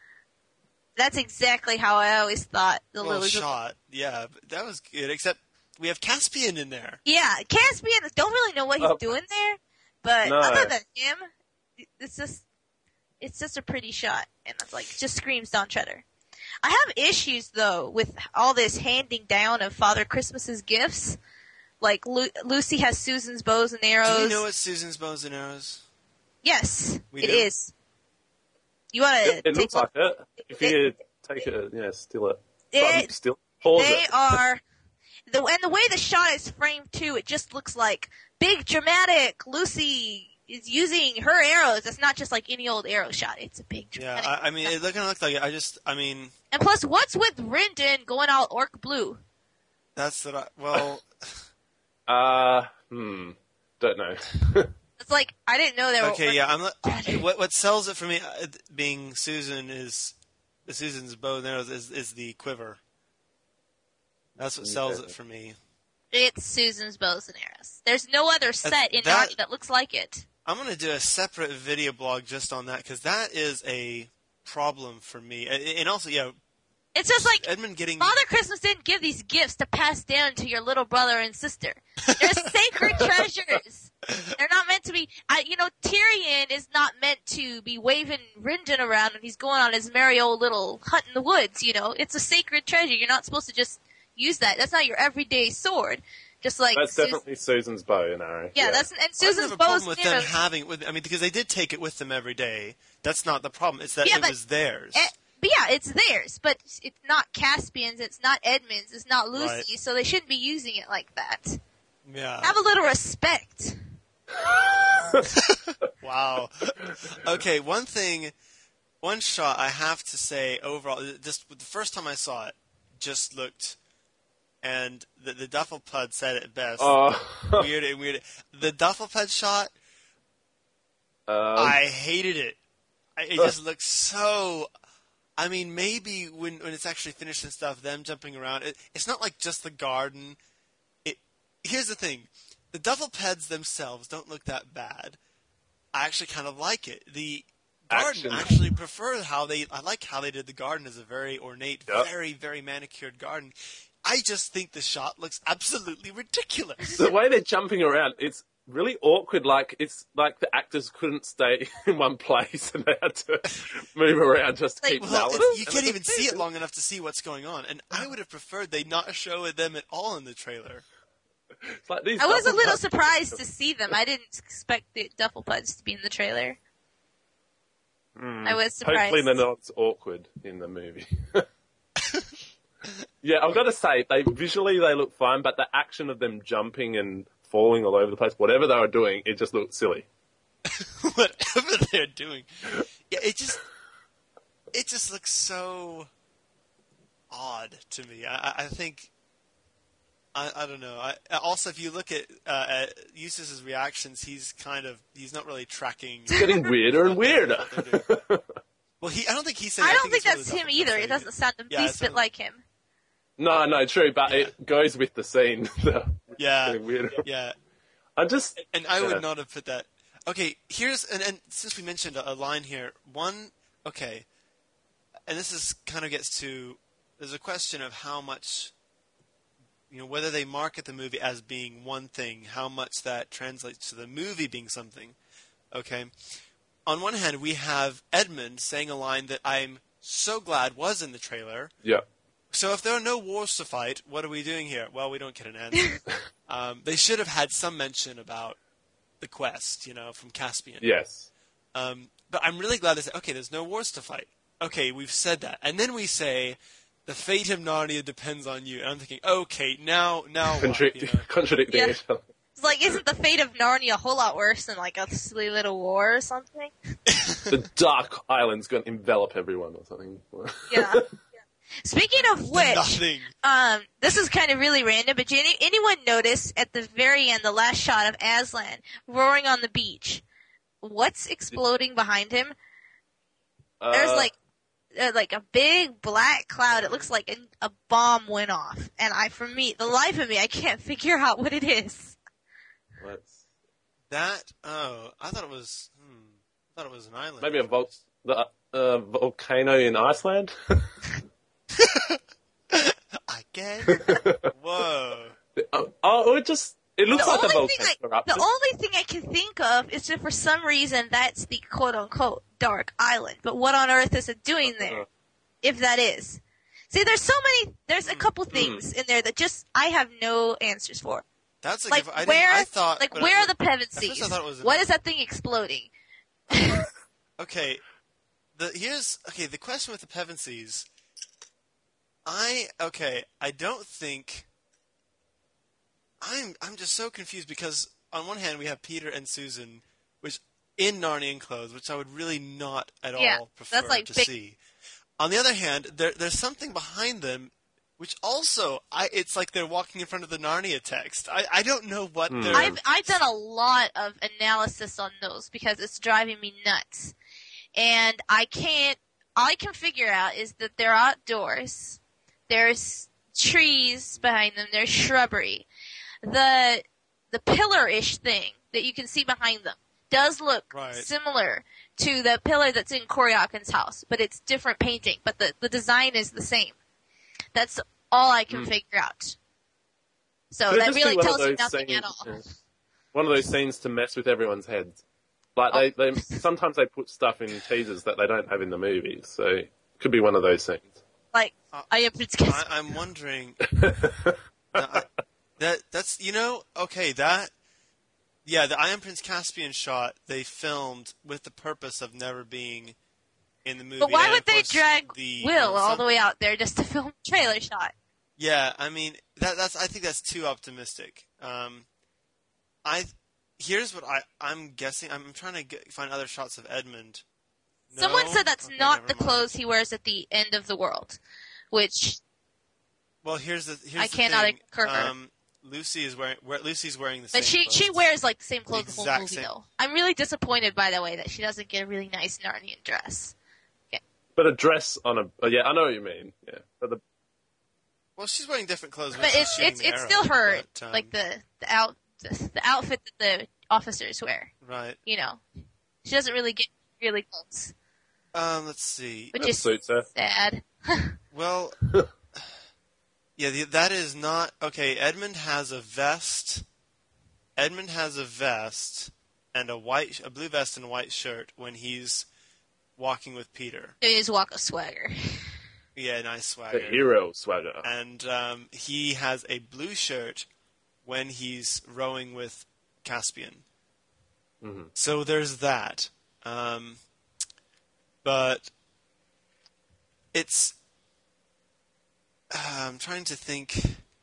That's exactly how I always thought the Well lilies. would- shot, yeah, but that was good. Except we have Caspian in there. Yeah, Caspian don't really know what he's Uh, doing there, but no. other than him, it's just it's just a pretty shot, and it's like just screams Don Treader. I have issues though with all this handing down of Father Christmas's gifts. Like Lu- Lucy has Susan's bows and arrows. Do you know what Susan's bows and arrows? Yes, We it do? is. You want to It, it take looks one? like it. If you take it, yeah, steal it. They, Button, steal. Pause they it. are the and the way the shot is framed too. It just looks like big dramatic. Lucy is using her arrows. It's not just like any old arrow shot. It's a big Yeah, dramatic. I, I mean, it kind of looks like it. I just, I mean, and plus, what's with Rendon going all orc blue? that's what I. Well, Uh, hmm. Don't know. It's like I didn't know there were. okay, orc- yeah. I'm not, what what sells it for me, uh, being Susan, is Susan's bow and arrows is is the quiver. That's what sells it for me. It's Susan's bows and arrows. There's no other set in that- Narnia that looks like it. I'm gonna do a separate video blog just on that because that is a problem for me, and and also, yeah, It's just like Edmund getting. Father Christmas didn't give these gifts to pass down to your little brother and sister. They're sacred treasures. They're not meant to be. I, you know, Tyrion is not meant to be waving Rendon around when he's going on his merry old little hunt in the woods. You know, it's a sacred treasure. You're not supposed to just use that. That's not your everyday sword. Just like That's Sus- definitely Susan's bow and arrow. yeah, that's and I don't Susan's have a bows problem with and them arrows. having. With, I mean, because they did take it with them every day. That's not the problem. It's that Yeah, it but- was theirs. Eh, but yeah, it's theirs, but it's not Caspian's, it's not Edmund's, it's not Lucy's, Right. so they shouldn't be using it like that. yeah. Have a little respect. Wow. Okay, one thing, one shot I have to say overall, just the first time I saw it, just looked and the, the Duffelpud said it best. Oh. Weird and weird. The Duffelpud shot, Um, I hated it. I, it just looks so. I mean, maybe when when it's actually finished and stuff, them jumping around. It, it's not like just the garden. It. Here's the thing: the Duffelpads themselves don't look that bad. I actually kind of like it. The garden Action. actually prefer how they. I like how they did the garden as a very ornate, Yep. very very manicured garden. I just think the shot looks absolutely ridiculous. the way they're jumping around, it's really awkward. Like it's like the actors couldn't stay in one place and they had to move around just to Like, keep Well, balance. it's- you And can't it's even see it amazing. long enough to see what's going on, and I would have preferred they not show them at all in the trailer. It's like these I was a double little puds- surprised to see them. I didn't expect the Duffelpuds to be in the trailer. Hmm. I was surprised. Hopefully they're not as awkward in the movie. Yeah, I've got to say, they visually they look fine, but the action of them jumping and falling all over the place, whatever they were doing, it just looked silly. Whatever they're doing, yeah, it just it just looks so odd to me. I, I- I think I, I don't know. I, also, if you look at, uh, at Eustace's reactions, he's kind of he's not really tracking. It's getting weirder and weirder. what they're doing. Well, he I don't think he said. I don't think it's one of that's the him Duffelpuds either. saying It doesn't sound the Yeah, least it's bit not- like him. No, no, true, but Yeah. it goes with the scene. The- Yeah, getting weirder. yeah. I just And I Yeah. would not have put that. Okay, here's and, and since we mentioned a, a line here, one okay, and this is kind of gets to there's a question of how much, you know, whether they market the movie as being one thing, how much that translates to the movie being something. Okay, on one hand, we have Edmund saying a line that I'm so glad was in the trailer. yeah. So if there are no wars to fight, what are we doing here? Well, we don't get an answer. um, they should have had some mention about the quest, you know, from Caspian. Yes. Um, but I'm really glad they said, okay, there's no wars to fight. Okay, we've said that. And then we say, the fate of Narnia depends on you. And I'm thinking, okay, now, now what? Contra- You know? contradicting Yeah. each other. It's like, isn't the fate of Narnia a whole lot worse than like a silly little war or something? The Dark Island's going to envelop everyone or something. Yeah. Speaking of which, Nothing. um, this is kind of really random, but did any, anyone notice at the very end, the last shot of Aslan roaring on the beach? What's exploding behind him? There's Uh, like, uh, like a big black cloud. It looks like a, a bomb went off, and I, for me, the life of me, I can't figure out what it is. let's- That, oh, I thought it was, hmm, I thought it was an island. maybe a vol- the, uh, volcano in Iceland. I guess. Whoa. oh, oh, it just it looks The like a only thing volcano I, erupted. the only thing I can think of is that for some reason that's the quote unquote dark island. But what on earth is it doing there? Uh, If that is. See, there's so many, there's a couple things in there that just, I have no answers for. That's a Like, good, I, didn't- where, I thought, like, but where I, are the Peven first I Seas? thought it was an What island. is that thing exploding? Okay, the here's okay. The question with the Pevensies, I okay. I don't think I'm. I'm just so confused because on one hand we have Peter and Susan, which in Narnian clothes, which I would really not at Yeah, all prefer that's like to big- see. On the other hand, there there's something behind them, which also I. It's like they're walking in front of the Narnia text. I I don't know what Hmm. they're. I've, I've done a lot of analysis on those because it's driving me nuts. And I can't, all I can figure out is that they're outdoors. There's trees behind them. There's shrubbery. The, the pillar-ish thing that you can see behind them does look Right. similar to the pillar that's in Koryakin's house, but it's different painting, but the, the design is the same. That's all I can Mm. figure out. So Could it that just be really one of tells you those nothing scenes- at all. yeah. One of those scenes to mess with everyone's heads. Like they, they sometimes they put stuff in teasers that they don't have in the movies, so it could be one of those scenes. Like, Uh, I am Prince Caspian. I, I'm wondering. Now, I- that that's you know okay that yeah the I Am Prince Caspian shot they filmed with the purpose of never being in the movie. But why and would of they course drag the, Will uh, all some- the way out there just to film a trailer shot? Yeah, I mean that that's I think that's too optimistic. Um, I here's what I I'm guessing. I'm trying to get, find other shots of Edmund. No? Someone said that's Okay, not never the mind. clothes he wears at the end of the world, which Well, here's the here's I the cannot thing. concur. Um, Lucy is wearing wear, Lucy's wearing the same. But she clothes. she wears like the same clothes the, The whole exact movie same. though. I'm really disappointed by the way that she doesn't get a really nice Narnian dress. But a dress on a oh, yeah, I know what you mean. Yeah, but the Well, she's wearing different clothes. when But she's it's shooting it's the it's arrow, still her but, um, like the the out the, the outfit that the officers wear. right. You know, she doesn't really get really close, Um, let's see. which that is suits her. sad. Well, yeah, the, that is not okay. Edmund has a vest. Edmund has a vest and a white, a blue vest and a white shirt when he's walking with Peter. It is walk of swagger. Yeah, nice The swagger. hero swagger. And um, he has a blue shirt when he's rowing with Caspian. Mhm. So there's that. Um, but it's. Uh, I'm trying to think.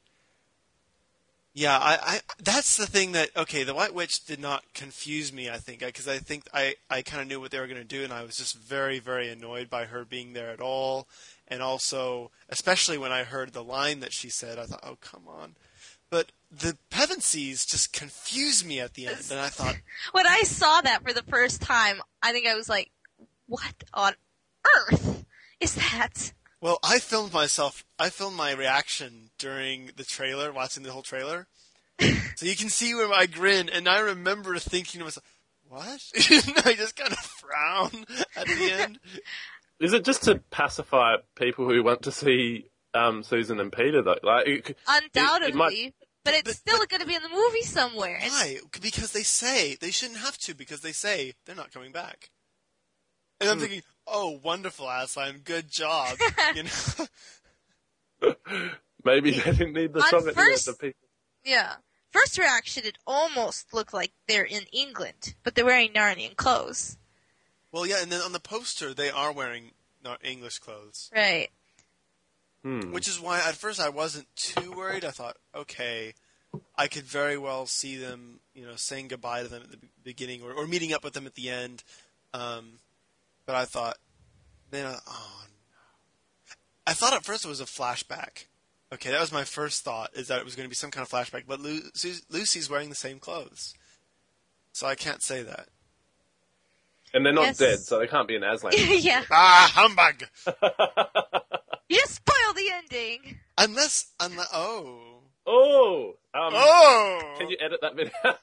Yeah, I, I. That's the thing that okay. The White Witch did not confuse me. I think because I think I, I kind of knew what they were going to do, and I was just very very annoyed by her being there at all, and also especially when I heard the line that she said, I thought, oh come on. But the Pevensies just confused me at the end, and I thought, When I saw that for the first time, I think I was like, "What on earth is that?" well, I filmed myself. I filmed my reaction during the trailer, watching the whole trailer, so you can see where I grin. And I remember thinking to myself, "What?" I just kind of frown at the end. Is it just to pacify people who want to see um, Susan and Peter though? Like, it, Undoubtedly, it might- but it's But- still but- going to be in the movie somewhere. And Why? Because they say they shouldn't have to. Because they say they're not coming back. And I'm Hmm. thinking, "Oh, wonderful, Aslan, good job." You know. maybe they didn't need the On song at the end first- of the people. Yeah. First reaction, it almost looked like they're in England, but they're wearing Narnian clothes. Well, yeah, and then on the poster they are wearing not English clothes. Right. Hmm. Which is why at first I wasn't too worried. I thought, okay, I could very well see them, you know, saying goodbye to them at the be- beginning or, or meeting up with them at the end. Um, but I thought, then, I, oh no. I thought at first it was a flashback. Okay, that was my first thought, is that it was going to be some kind of flashback. But Lu- Su- Lucy's wearing the same clothes. So I can't say that. And they're not Yes. dead, so they can't be an Aslan. Yeah. Ah, humbug! You just spoiled the ending. Unless, unless, oh. oh, um, Oh! can you edit that bit out?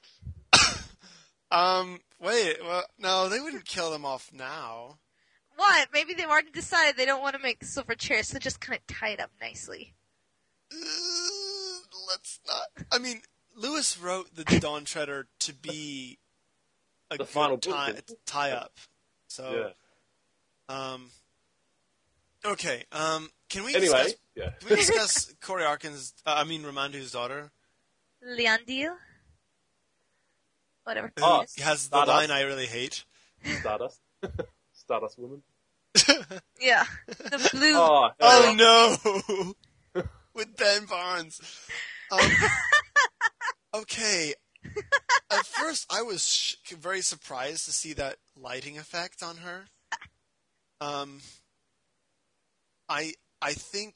Um, wait, well, no, they wouldn't kill them off now. What? Maybe they've already decided they don't want to make silver chairs, so just kind of tie it up nicely. Uh, let's not. I mean, Lewis wrote the Dawn Treader to be a The good final book, tie, didn't he? tie up. So, Yeah. um, okay, um, can we Anyway, discuss, yeah. can we discuss Corey Arkin's, uh, I mean, Ramandu's daughter? Leandil? Whatever. Oh, it is. Has the Stardust. line I really hate. Stardust. Stardust woman. Yeah. The blue. Oh, Oh no! With Ben Barnes. Um, okay. At first, I was sh- very surprised to see that lighting effect on her. Um, I I think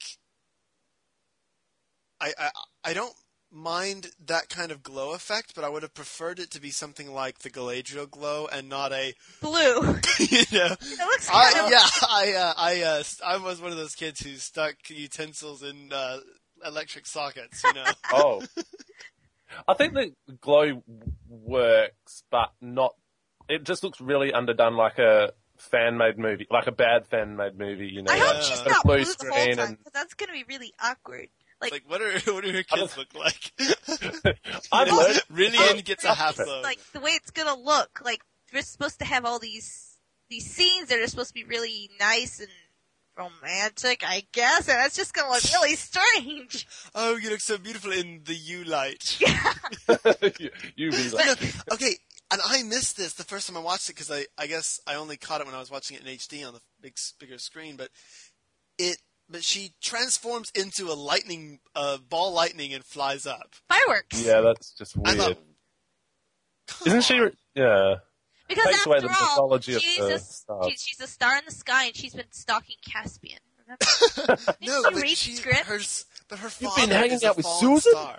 I I I don't mind that kind of glow effect, but I would have preferred it to be something like the Galadriel glow and not a Blue. you know. It looks kind I, of. yeah, I, uh, I, uh, st- I was one of those kids who stuck utensils in uh, electric sockets. You know. Oh. I think the glow works, but not. It just looks really underdone, like a fan-made movie, like a bad fan-made movie. You know, I Yeah. hope like she's a not blue blue the whole screen time, and. because that's going to be really awkward. Like, Like, what are what do her kids look like? I've learned. Rillian gets a half Like, load. like the way it's gonna look. Like we're supposed to have all these these scenes that are supposed to be really nice and romantic, I guess, and that's just gonna look really strange. Oh, you look so beautiful in the U light. you, you be like, No, okay, and I missed this the first time I watched it because I, I guess I only caught it when I was watching it in H D on the big bigger screen. But it, but she transforms into a lightning, uh, ball lightning and flies up. Fireworks. yeah, that's just I weird. thought, come Isn't she? on. Yeah. Because Takes away after the all, mythology of she's the a, stars. she, she's a star in the sky, and she's been stalking Caspian. Remember? Didn't No, you but read she, the script? her, s- But her You've father been hanging is a out with fallen Susan? star.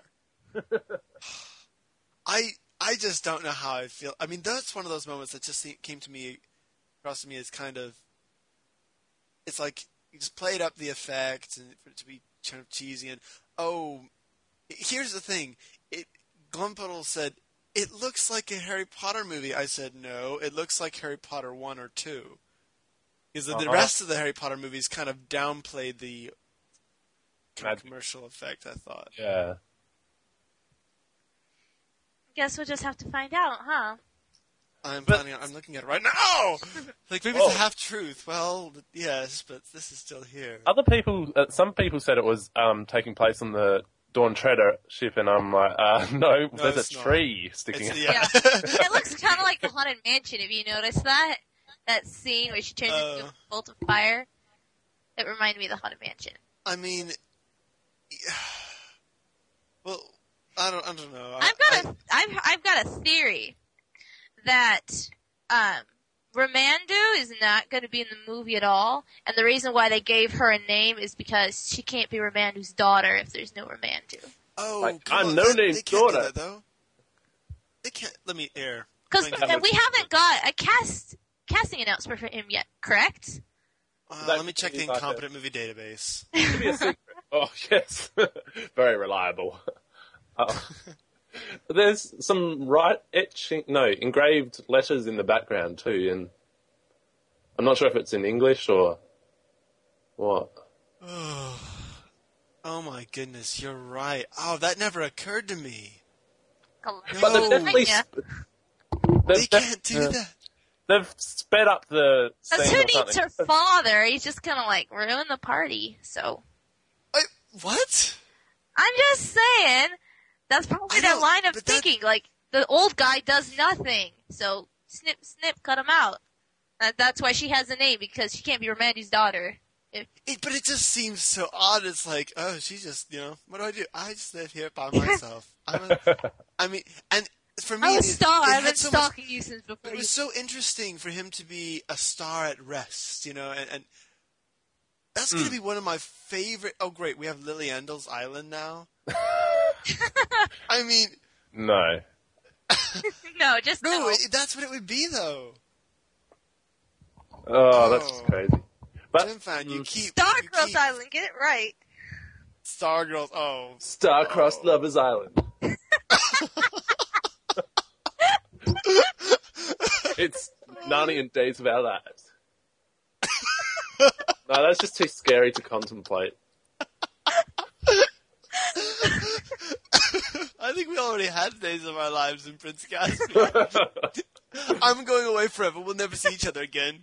I I just don't know how I feel. I mean, that's one of those moments that just seem, came to me, across to me as kind of. It's like you just played up the effect and for it to be kind of cheesy and oh, here's the thing. It Glumpuddle said it looks like a Harry Potter movie. I said no, it looks like Harry Potter one or two. Because the, the Uh-huh. rest of the Harry Potter movies kind of downplayed the kind of Magic. commercial effect. I thought. Yeah. Guess we'll just have to find out, huh? I'm But- finding out. I'm looking at it right now. Like maybe Oh. it's a half truth. Well, yes, but this is still here. Other people, uh, some people said it was um, taking place on the Dawn Treader ship, and I'm like, uh, no, there's it's a not. tree sticking It's, out. yeah. It looks kind of like the Haunted Mansion. Have you noticed that? That scene where she turns into Uh. a bolt of fire? It reminded me of the Haunted Mansion. I mean, yeah. Well, I don't. I don't know. I've I, got a, I've, I've got a theory that um, Ramandu is not going to be in the movie at all, and the reason why they gave her a name is because she can't be Ramandu's daughter if there's no Ramandu. oh, Like, come I'm on, no that- name's they can't do daughter. that, though. They can't. Let me air. Because Thank you. we haven't got a cast casting announcement for him yet, correct? Uh, That let me check the could be like incompetent movie database. Could be a secret. Oh, yes. Very reliable. Uh, there's some right etching, no, engraved letters in the background too, and I'm not sure if it's in English or what. Oh, oh my goodness, you're right. Oh, that never occurred to me. But No. they've definitely, Yeah. sp- They they've, def- can't do yeah. that. they've sped up the Because scene who or needs something. her father? He's just gonna like ruin the party. So Wait, what? I'm just saying that's probably I that know, line of but that- thinking. Like the old guy does nothing, so snip, snip, cut him out. That, that's why she has a name because she can't be Ramandu's daughter. If It, but it just seems so odd. It's like, oh, she just, you know, what do I do? I just live here by myself. I'm a, I mean, and for me, I'm a it, star, it I've had been so much- stalking you since before. But it You... was so interesting for him to be a star at rest, you know, and, and that's going to be one of my favorite. Oh, great, we have Lily Endel's Island now. I mean, No. no, just no, no. it, that's what it would be, though. Oh, that's Oh. just crazy. But Jim Fan, you mm, keep Star you Girls keep Island, get it right. Stargirls. Oh, Star-crossed Oh. Lovers Island. It's Narnia and Days of Our Lives. No, that's just too scary to contemplate. I think we already had Days of Our Lives in Prince Caspian. I'm going away forever. We'll never see each other again.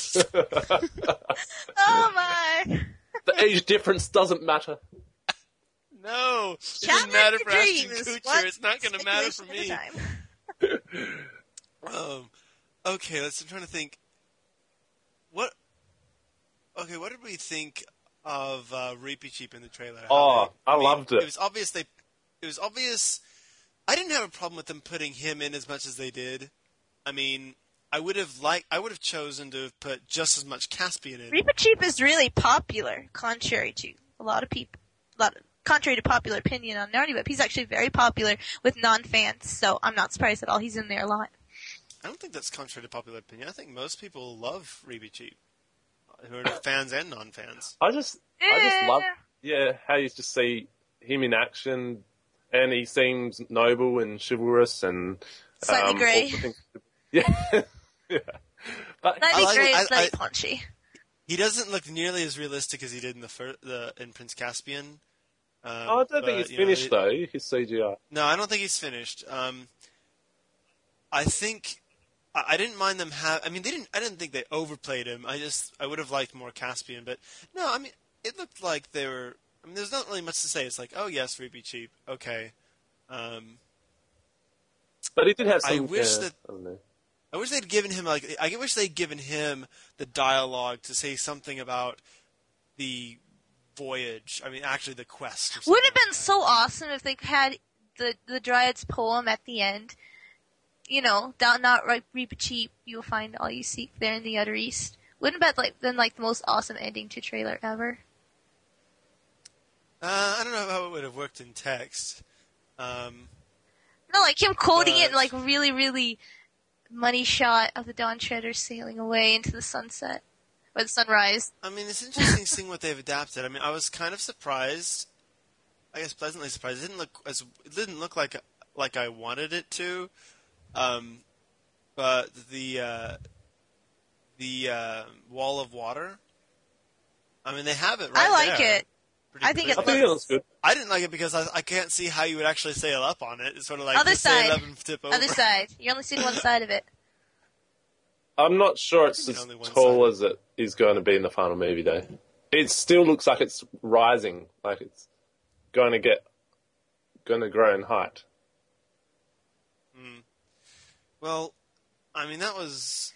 Oh my! The age difference doesn't matter. No, it Chapman doesn't matter for Ashton Dreams. Kutcher. What? It's not going to matter for me. Speculation at a time. Um, okay, let's. I'm trying to think. What? Okay, what did we think of uh, Reapy Cheap in the trailer? How Oh, they- I mean, loved it. It was obvious they. It was obvious. I didn't have a problem with them putting him in as much as they did. I mean, I would have liked. I would have chosen to have put just as much Caspian in. Reaper Cheap is really popular, contrary to a lot of people. A lot of, contrary to popular opinion on Narnia Web, he's actually very popular with non-fans. So I'm not surprised at all he's in there a lot. I don't think that's contrary to popular opinion. I think most people love Reapy Cheap, who are fans and non-fans. I just, I just Eh. love, yeah, how you just see him in action, and he seems noble and chivalrous and Slightly um, grey. all the things- Yeah, yeah. But Slightly I like- gray, I- slightly I- punchy. He doesn't look nearly as realistic as he did in the fir- the in Prince Caspian. Um, oh, I don't but, think he's you know, finished it- though. His C G I. No, I don't think he's finished. Um, I think I, I didn't mind them have. I mean, they didn't. I didn't think they overplayed him. I just I would have liked more Caspian, but no. I mean, it looked like they were. I mean, there's not really much to say. It's like, oh yes, Reapy Cheap. Okay. Um, But he did have I some. wish yeah, that- I don't know. I wish they'd given him like I wish they'd given him the dialogue to say something about the voyage. I mean, actually, the quest. Or something Would have like been that. so awesome if they had the the Dryad's poem at the end. You know, thou not right Reaper Cheap, you will find all you seek there in the utter east. Wouldn't have been like been like the most awesome ending to trailer ever? Uh, I don't know talked in text. Um, No, like him quoting it, But- like really, really money shot of the Dawn Treader sailing away into the sunset or the sunrise. I mean, it's interesting seeing what they've adapted. I mean, I was kind of surprised. I guess pleasantly surprised. It didn't look as it didn't look like like I wanted it to. Um, but the uh, the uh, wall of water. I mean, they have it right I like there. it. Pretty I think clearly. I think it looks good. I didn't like it because I, I can't see how you would actually sail up on it. It's sort of like Other just sail side. up and tip over. Other side. You're only seeing one side of it. I'm not sure it's think as only one tall side. as it is going to be in the final movie, though. It still looks like it's rising, like it's going to get, going to grow in height. Well, I mean, that was.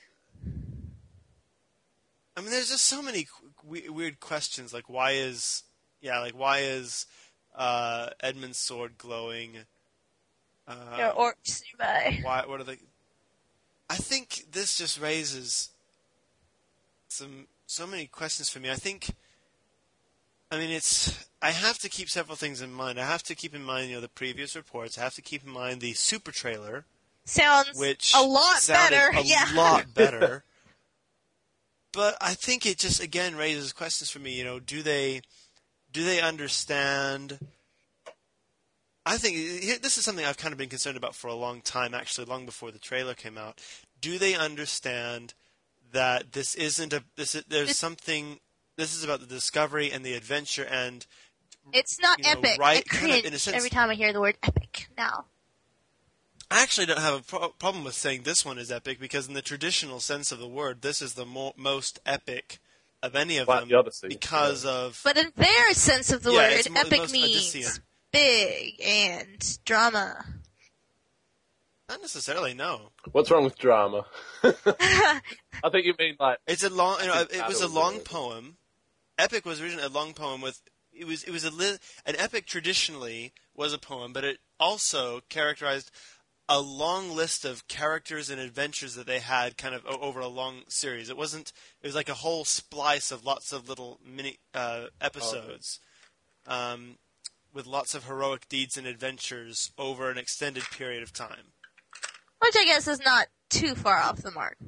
I mean, there's just so many qu- weird questions. Like, why is. Yeah, like, why is uh, Edmund's sword glowing? Uh, There are orcs nearby. why, what are they. I think this just raises some so many questions for me. I think. I mean, it's. I have to keep several things in mind. I have to keep in mind, you know, the previous reports. I have to keep in mind the super trailer, Sounds which a lot sounded better. a yeah. lot better. But I think it just again raises questions for me. You know, do they do they understand? I think here- this is something I've kind of been concerned about for a long time. Actually, long before the trailer came out. Do they understand that this isn't a this? Is, there's This- something. This is about the discovery and the adventure, and It's not you know, epic. right- I kind of, cringe in a sense- every time I hear the word epic now. I actually don't have a pro- problem with saying this one is epic because, in the traditional sense of the word, this is the mo- most epic of any of Like them the Odyssey, because of. But in their sense of the Yeah, word, it's mo- the epic most means Odyssean. big and drama. Not necessarily, no. What's wrong with drama? I think you mean like It's a long. You know, Epic it was a battles, long uh, poem. Epic was originally a long poem with. It was. It was a li- an epic. Traditionally was a poem, but it also characterized a long list of characters and adventures that they had, kind of o- over a long series. It wasn't. It was like a whole splice of lots of little mini uh, episodes, um, with lots of heroic deeds and adventures over an extended period of time. Which I guess is not too far off the mark.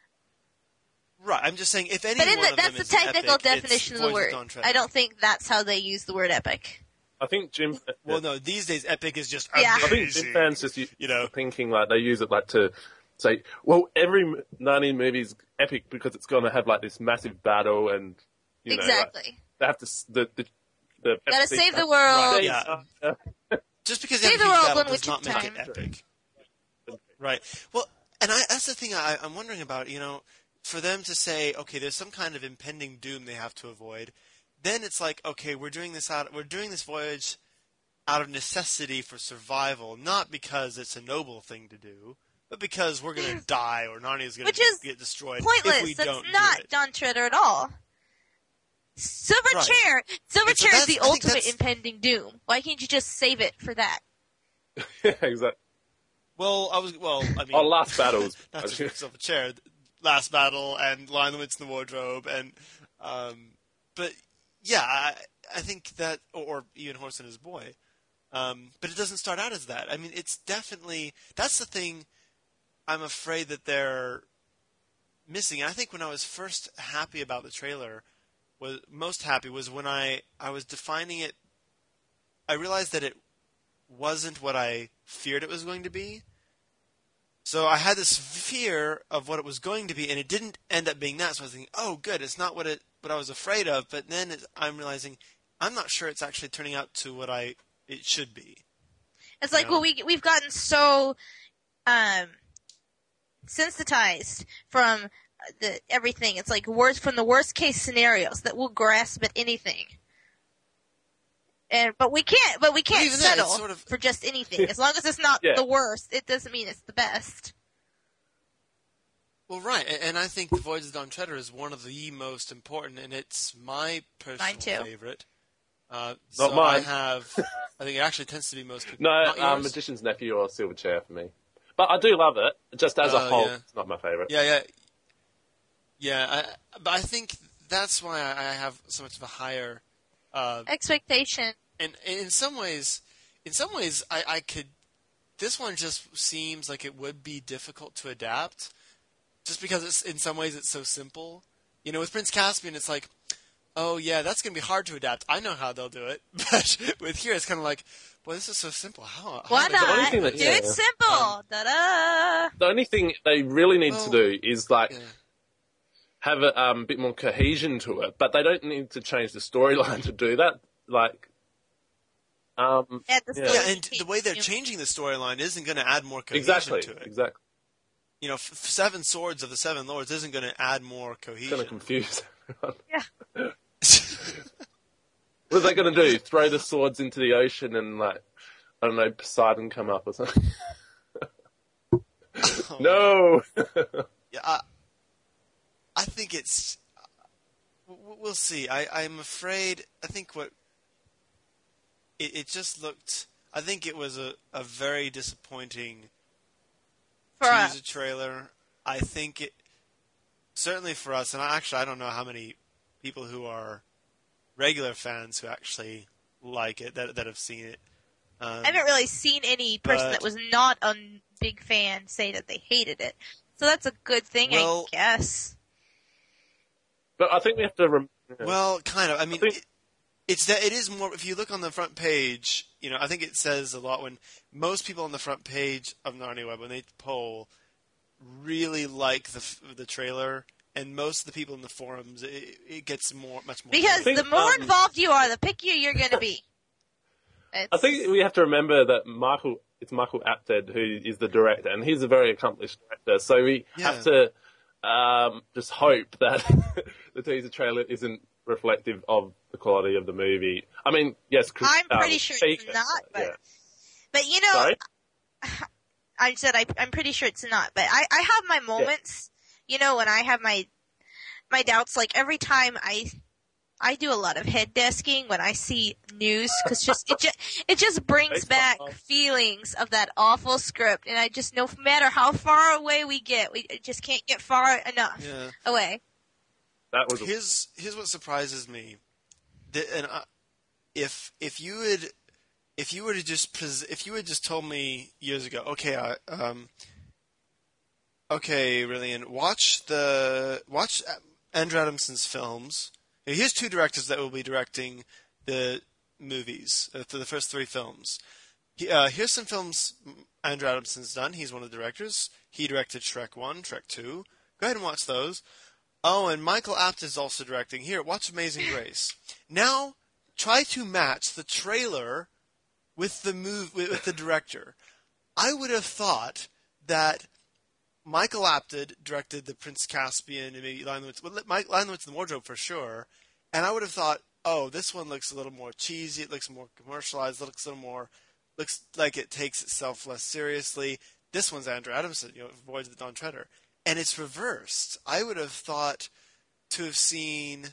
Right. I'm just saying, if any But in one the, of that's them the is an technical epic, it's definition of the Voyage word. Dawn Treader. I don't think that's how they use the word epic. I think Jim. Well, no. These days, epic is just Yeah. I think amazing. Jim fans just u- You know. thinking like they use it like to say, well, every m- Narnia movie's epic because it's going to have like this massive battle and you know, like, exactly. they have to s- the the, the Gotta epic- save the world. Right, yeah. Uh, Just because you Save have a the huge world battle when does we not keep make it time. epic. Right. Well, and I, that's the thing I, I'm wondering about. You know, for them to say, okay, there's some kind of impending doom they have to avoid, then it's like, okay, we're doing this out. We're doing this voyage out of necessity for survival, not because it's a noble thing to do, but because we're going to die or Narnia's going Which to is get destroyed Pointless. if we That's don't not do it. Dawn Treader at all. Silver Right. Chair. Silver And so Chair is that's- the I think ultimate that's- impending doom. Why can't you just save it for that? yeah, exactly. Well, I was. Well, I mean, Oh, Last Battles. not to myself a chair. Last Battle and Lion the Witch in the Wardrobe, and um, but yeah, I, I think that, or, or even Horse and His Boy. Um, but it doesn't start out as that. I mean, it's definitely that's the thing. I'm afraid that they're missing. And I think when I was first happy about the trailer, was most happy was when I I was defining it. I realized that it wasn't what I feared it was going to be. So I had this fear of what it was going to be, and it didn't end up being that. So I was thinking, "Oh, good, it's not what it what I was afraid of." But then it, I'm realizing I'm not sure it's actually turning out to what I it should be. It's like, Yeah. well, we we've gotten so um, sensitized from the everything. It's like worst from the worst case scenarios that we'll grasp at anything. And but we can't. But we can't even then, it's settle sort of- for just anything. As long as it's not Yeah. the worst, it doesn't mean it's the best. Well, right, a- and I think The Voyage of Dawn Treader is one of the most important, and it's my personal Mine too. favorite. Uh, Not so mine. I have. I think it actually tends to be most people. No, Not um, yours? Magician's Nephew or Silver Chair for me. But I do love it. Just as a Oh, whole, yeah. it's not my favourite. Yeah, yeah, yeah. I, but I think that's why I I have so much of a higher uh, Expectation. and, and in some ways, in some ways, I, I could. This one just seems like it would be difficult to adapt, just because it's in some ways it's so simple. You know, with Prince Caspian, it's like, oh yeah, that's going to be hard to adapt. I know how they'll do it, but with here, it's kind of like, well, this is so simple. How? how Why are they gonna not? only thing that- Do yeah. it simple. Um, Da-da! The only thing they really need Well, to do is like Yeah. have a um, bit more cohesion to it, but they don't need to change the storyline to do that. Like, um, Yeah, the Yeah. story Yeah, and the way they're changes. changing the storyline isn't going to add more cohesion exactly, to it. exactly. You know, f- Seven Swords of the Seven Lords isn't going to add more It's going cohesion. to confuse everyone. Yeah. What are they going to do? Throw the swords into the ocean and like, I don't know, Poseidon come up or something? No. Yeah, I, I think it's. w- We'll see. I, I'm afraid. I think what. It, it just looked. I think it was a, a very disappointing For us. teaser trailer. I think it. Certainly for us, and I, actually, I don't know how many people who are regular fans who actually like it, that, that have seen it. Um, I haven't really seen any person but- that was not a big fan say that they hated it. So that's a good thing, Well- I guess. But I think we have to. Rem- Well, kind of. I mean, think- it, it's that it is more. If you look on the front page, you know, I think it says a lot when most people on the front page of Narnia Web, when they poll, really like the f- the trailer, and most of the people in the forums, it, it gets more, much more. Because think, the more um, involved you are, the pickier you're going to be. I It's- think we have to remember that Michael, it's Michael Apted who is the director, and he's a very accomplished director. So we Yeah. have to um, just hope that the teaser trailer isn't reflective of the quality of the movie. I mean, yes, Chris I'm Star pretty will sure speak it's it, not, but- yeah. But you know, Sorry? I said I, I'm pretty sure it's not. But I, I have my moments, you know, when I have my my doubts. Like every time I I do a lot of head desking when I see news because just it just it just brings Baseball. back feelings of that awful script, and I just no matter how far away we get, we just can't get far enough Yeah. away. That was Here's here's what surprises me, Th- and I, if if you would if you were to just pres- if you had just told me years ago, okay, I, um, okay, Rillian, watch the watch Andrew Adamson's films. Here's two directors that will be directing the movies uh, for the first three films. He, uh, here's some films Andrew Adamson's done. He's one of the directors. He directed Shrek one, Shrek two. Go ahead and watch those. Oh, and Michael Apted is also directing. Here, watch Amazing Grace. Now, try to match the trailer with the move with, with the director. I would have thought that Michael Apted directed the Prince Caspian and maybe Lion the Witch, well, Lion the Witch and the Wardrobe for sure. And I would have thought, oh, this one looks a little more cheesy. It looks more commercialized. It looks a little more, looks like it takes itself less seriously. This one's Andrew Adamson, you know, Voyage of the Dawn Treader. And it's reversed. I would have thought to have seen.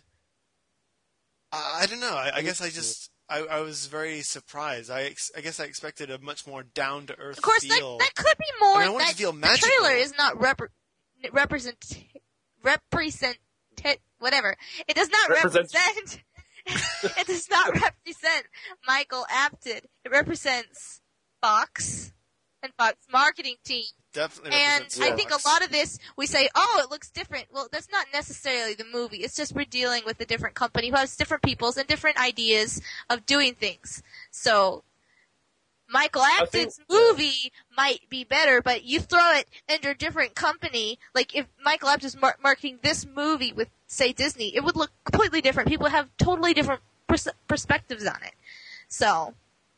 I, I don't know. I, I guess I just I, I was very surprised. I ex, I guess I expected a much more down to earth Of course, that, feel. that could be more. I mean, I want it that, to feel the magical. trailer is not repre- represent represent whatever. It does not Represent- represent. It does not represent Michael Apted. It represents Fox and Fox marketing team. Definitely And represents I Yeah. think a Fox. lot of this, we say, oh, it looks different. Well, that's not necessarily the movie. It's just we're dealing with a different company who has different peoples and different ideas of doing things. So, Michael think- Apted's movie might be better, but you throw it under a different company. Like, if Michael Apted's mar- marketing this movie with, say, Disney, it would look completely different. People would have totally different pers- perspectives on it. So,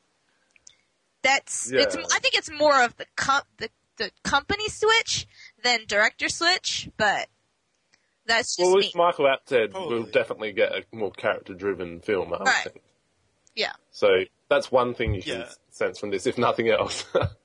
that's, it's, Yeah. I think it's more of the, com- the the company switch than director switch, but that's just well, me. with Michael Apted, Totally. we'll definitely get a more character-driven film, I would Right. think. Yeah. So that's one thing you can Yeah. sense from this, if nothing else.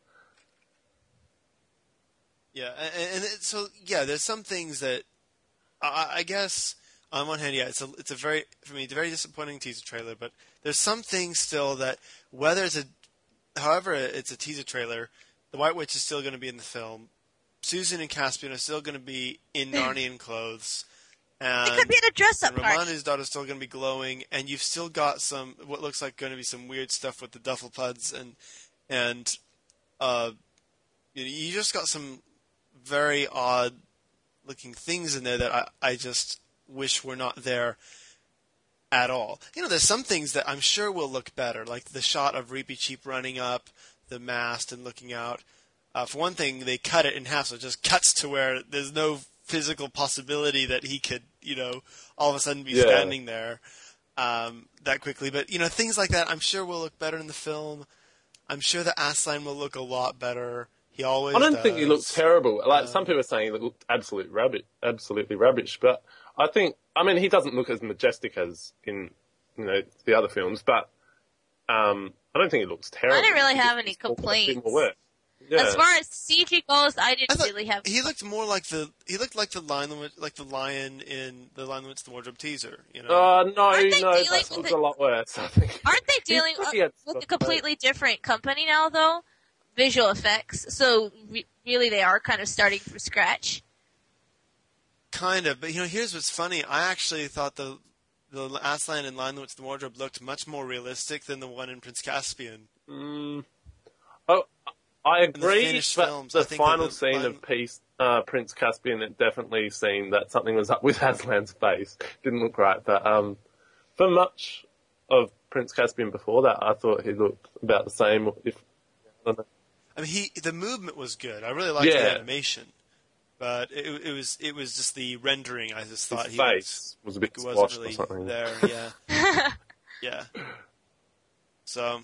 Yeah, and, and it, so yeah, there's some things that I, I guess on one hand, yeah, it's a it's a very for me, it's a very disappointing teaser trailer. But there's some things still that whether it's a, however it's a teaser trailer, the White Witch is still going to be in the film. Susan and Caspian are still going to be in Narnian clothes. And, It could be at a dress-up and party. Ramonda's daughter's still going to be glowing, and you've still got some what looks like going to be some weird stuff with the duffel puds, and and uh, you, know, you just got some very odd looking things in there that I, I just wish were not there at all. You know, there's some things that I'm sure will look better, like the shot of Reapy Cheap running up the mast and looking out. Uh, for one thing, they cut it in half, so it just cuts to where there's no physical possibility that he could, you know, all of a sudden be Yeah. standing there um, that quickly. But, you know, things like that I'm sure will look better in the film. I'm sure the Aslan will look a lot better. He always I don't does. think he looks terrible. Like Um, some people are saying, he looked absolute rabbit, absolutely rubbish. But I think, I mean, he doesn't look as majestic as in, you know, the other films. But um, I don't think he looks terrible. I didn't really have any He's got a bit complaints. more work. Yeah. As far as C G goes, I didn't I thought really have. he looked more like the he looked like the lion like the lion in the Lion, the Witch, and the Wardrobe teaser. You know, Uh, no, Aren't they no, dealing that with looks it- a lot worse, I think. Aren't they dealing He's uh, pretty with a upset. completely different company now, though? Visual effects. So re- really, they are kind of starting from scratch. kind of. But you know, here's what's funny. I actually thought the the Aslan in Lion, the Witch, and the Wardrobe looked much more realistic than the one in Prince Caspian. Mm. Oh, I the agree, finished but films, I the think that final the scene Lion- of Peace, uh, Prince Caspian, it definitely seemed that something was up with Aslan's face. Didn't look right, but um, for much of Prince Caspian before that, I thought he looked about the same. If I don't know. I mean, he the movement was good. I really liked Yeah. the animation, but it, it was it was just the rendering. I just thought His he face was a bit was, squashed wasn't or really something. there. Yeah, yeah. So,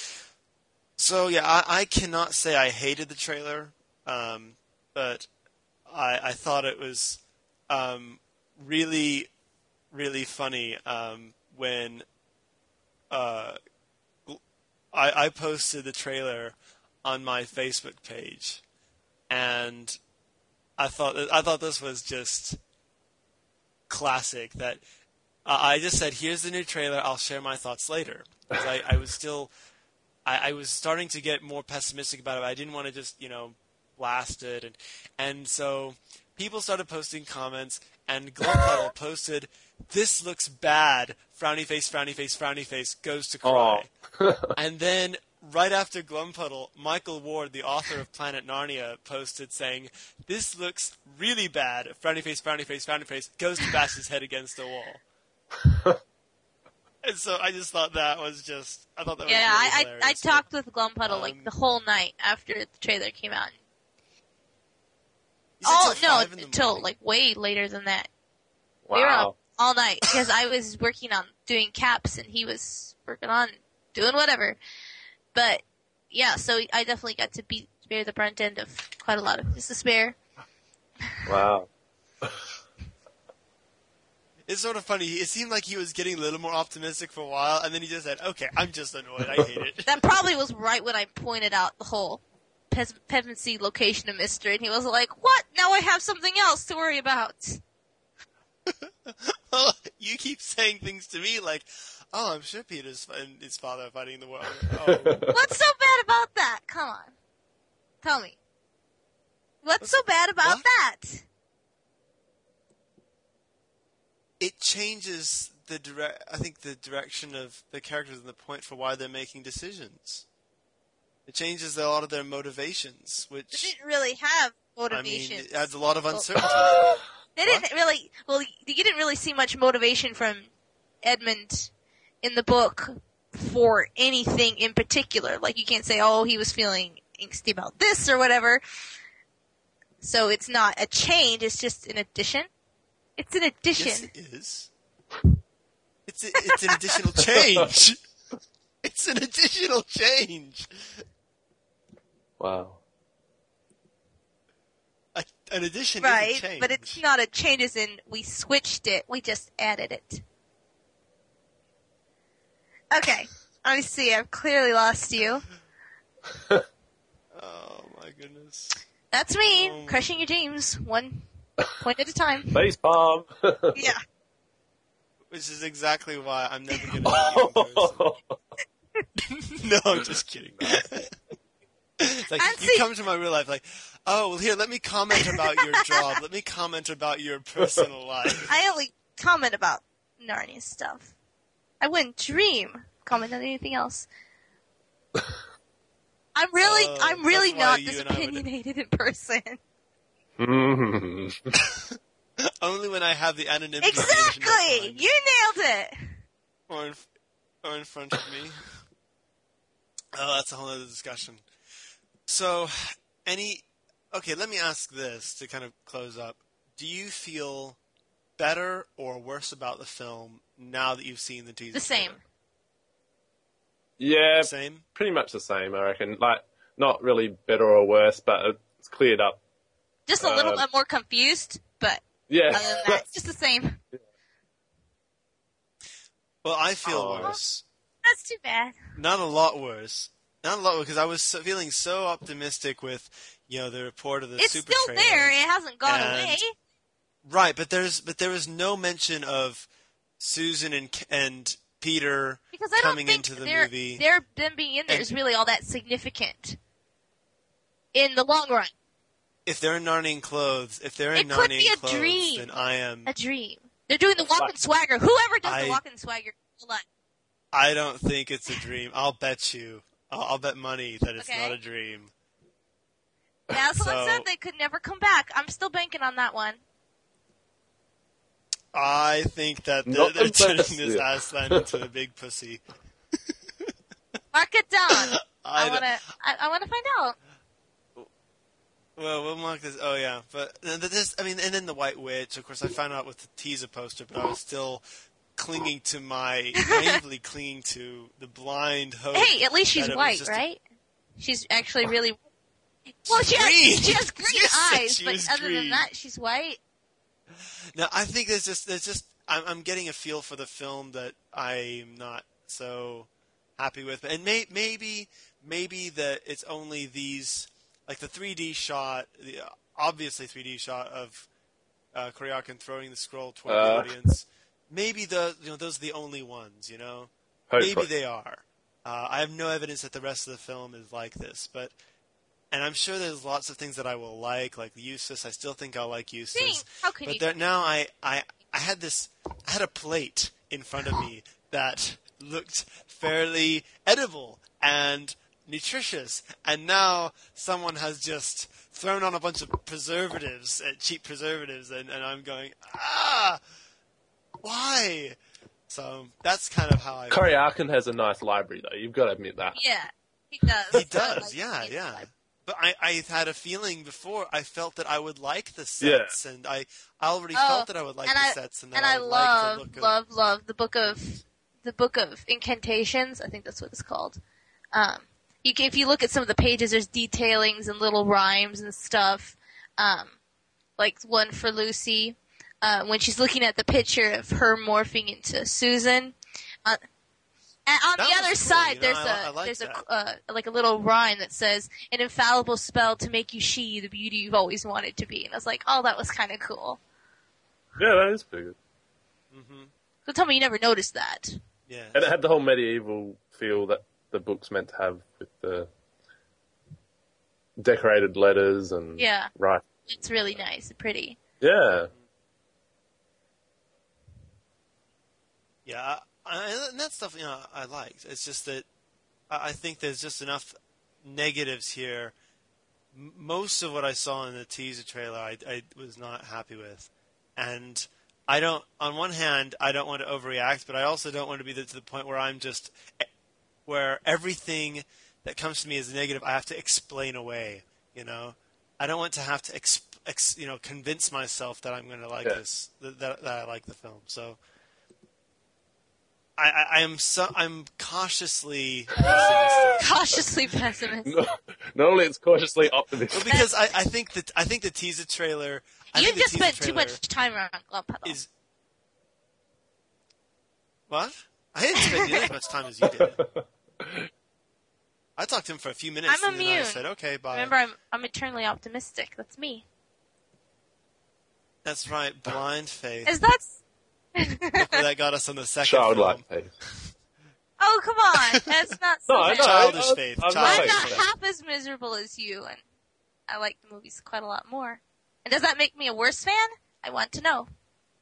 so yeah, I, I cannot say I hated the trailer, um, but I, I thought it was um, really, really funny um, when uh, I, I posted the trailer on my Facebook page, and I thought I thought this was just classic. That uh, I just said, "Here's the new trailer. I'll share my thoughts later." Because I, I was still, I, I was starting to get more pessimistic about it. I didn't want to just, you know, blast it, and and so people started posting comments, and Glumpuddle posted, "This looks bad." Frowny face, frowny face, frowny face. Goes to cry. Oh. And then right after Glumpuddle, Michael Ward, the author of Planet Narnia, posted saying, "This looks really bad." Frowny face, frowny face, frowny face. Goes to bash his head against a wall. And so I just thought that was just, I thought that was Yeah, really I, I hilarious. I talked with Glumpuddle like Um, the whole night after the trailer came out. You said Oh till no, five in the until morning? like way later than that. We were Wow. up all night because I was working on doing caps and he was working on doing whatever. But yeah, so I definitely got to be, bear the brunt end of quite a lot of his despair. Wow. It's sort of funny. It seemed like he was getting a little more optimistic for a while, and then he just said, "Okay, I'm just annoyed. I hate it." That probably was right when I pointed out the whole Pes- Pevensey location of mystery, and he was like, "What? Now I have something else to worry about." Well, you keep saying things to me like, "Oh, I'm sure Peter's and his father are fighting the world." Oh. What's so bad about that? Come on. Tell me. What's so bad about what? that? It changes the direct. I think the direction of the characters and the point for why they're making decisions. It changes a lot of their motivations, They which didn't really have I mean, motivation. it adds a lot of uncertainty. They didn't really, well, you didn't really see much motivation from Edmund in the book for anything in particular. Like, you can't say, oh, he was feeling angsty about this or whatever. So it's not a change, it's just an addition. It's an addition. Yes, it is. It's a, it's an additional change. It's an additional change. Wow. A, an addition Right, is a change. but it's not a change as in we switched it, we just added it. Okay, let me see, I've clearly lost you. Oh my goodness. That's me, Um, crushing your dreams, one point at a time. Face palm. Yeah. Which is exactly why I'm never going to meet you in person. No, I'm just kidding. It's like, And you see- come to my real life like, Oh, well, here, let me comment about your job. Let me comment about your personal life. I only comment about Narnia stuff. I wouldn't dream comment on anything else. I'm really, Oh, I'm really that's why not you this and I would- opinionated in person. Mhm. Only when I have the anonymity. Exactly! You nailed it! Or in, or in front of me. Oh, that's a whole other discussion. So, any... Okay, let me ask this to kind of close up. Do you feel better or worse about the film now that you've seen the teaser? The same. trailer? Yeah, Same? pretty much the same, I reckon. Like, not really better or worse, but it's cleared up. Just a little Uh, bit more confused, but Yeah. other than that, it's just the same. Well, I feel Aw. worse. That's too bad. Not a lot worse. Not a lot, because I was so, feeling so optimistic with, you know, the report of the It's super still trailer. there. It hasn't gone And- away. Right, but there's but there was no mention of Susan and and Peter Because I coming don't think into the their, movie. their them being in there And- is really all that significant in the long run. If they're in Narnian clothes, if they're in It could Narnian be a clothes, dream. then I am. A dream. They're doing the walk and swagger. Whoever does I- the walk and swagger, like, I don't think it's a dream. I'll bet you. I'll, I'll bet money that it's Okay. not a dream. yeah, someone So- said they could never come back. I'm still banking on that one. I think that they're, Not they're the turning best, this yeah. Aslan into a big pussy. Mark it down. I, I don't- wanna. I, I wanna find out. Well, we'll mark this. Oh yeah, but uh, this. I mean, and then the White Witch. Of course, I found out with the teaser poster, but I was still clinging to my naively clinging to the blind hope. Hey, at least she's that it was white, just a- right? She's actually really. Well, she green. has, she has green You said eyes, she but was other green. than that, she's white. Now, I think there's just there's just I'm, I'm getting a feel for the film that I'm not so happy with, and may, maybe maybe that it's only these like the three D shot, the obviously three D shot of uh, Koryakin throwing the scroll toward the Uh. audience. Maybe the you know those are the only ones, you know. Hopefully. Maybe they are. Uh, I have no evidence that the rest of the film is like this, but and I'm sure there's lots of things that I will like, like Eustace. I still think I'll like Eustace. See, how can But you? there, now I, I, I had this, I had a plate in front of me that looked fairly edible and nutritious, and now someone has just thrown on a bunch of preservatives, uh, cheap preservatives, and, and I'm going, ah, why? So that's kind of how I. Corey Arkin has a nice library, though. You've got to admit that. Yeah, he does. He I does, like yeah, it. yeah. But I, I had a feeling before. I felt that I would like the sets, and I, I already Oh, felt that I would like and the I- sets, and that And I I would love, like the look of. love, love the book of the book of incantations. I think that's what it's called. Um, you can, if you look at some of the pages, there's detailings and little rhymes and stuff. Um, like one for Lucy uh, when she's looking at the picture of her morphing into Susan. Uh, and on That the was other cool, side, you know, there's I- a I like there's that. a uh, like a little rhyme that says an infallible spell to make you she, the beauty you've always wanted to be. And I was like, oh, that was kind of cool. Yeah, that is pretty good. hmm So tell me you never noticed that. Yeah. And it had the whole medieval feel that the book's meant to have with the decorated letters and Yeah. right. It's really nice and pretty. Yeah. Yeah, I, I, and that stuff, you know, I liked. It's just that I, I think there's just enough negatives here. M- most of what I saw in the teaser trailer, I, I was not happy with, and I don't. On one hand, I don't want to overreact, but I also don't want to be the, to the point where I'm just where everything that comes to me as negative, I have to explain away. You know, I don't want to have to, exp, ex, you know, convince myself that I'm going to like Yeah. this, that, that, that I like the film. So. I, I, I am so I'm cautiously pessimistic. Cautiously pessimistic. No, not only it's cautiously Well, optimistic. because I, I think that I think the teaser trailer. I You think the just teaser spent too trailer much time around Glove Puddle. Is what? I didn't spend nearly as much time as you did. I talked to him for a few minutes, I'm and then I immune. said, "Okay, bye." Remember, I'm I'm eternally optimistic. That's me. That's right, blind faith. Is that? That got us on the second Childlike film. face. Oh, come on. That's not so No, I bad. know. Childish I- faith, I'm childish I'm not not faith. half as miserable as you, and I like the movies quite a lot more. And does that make me a worse fan? I want to know.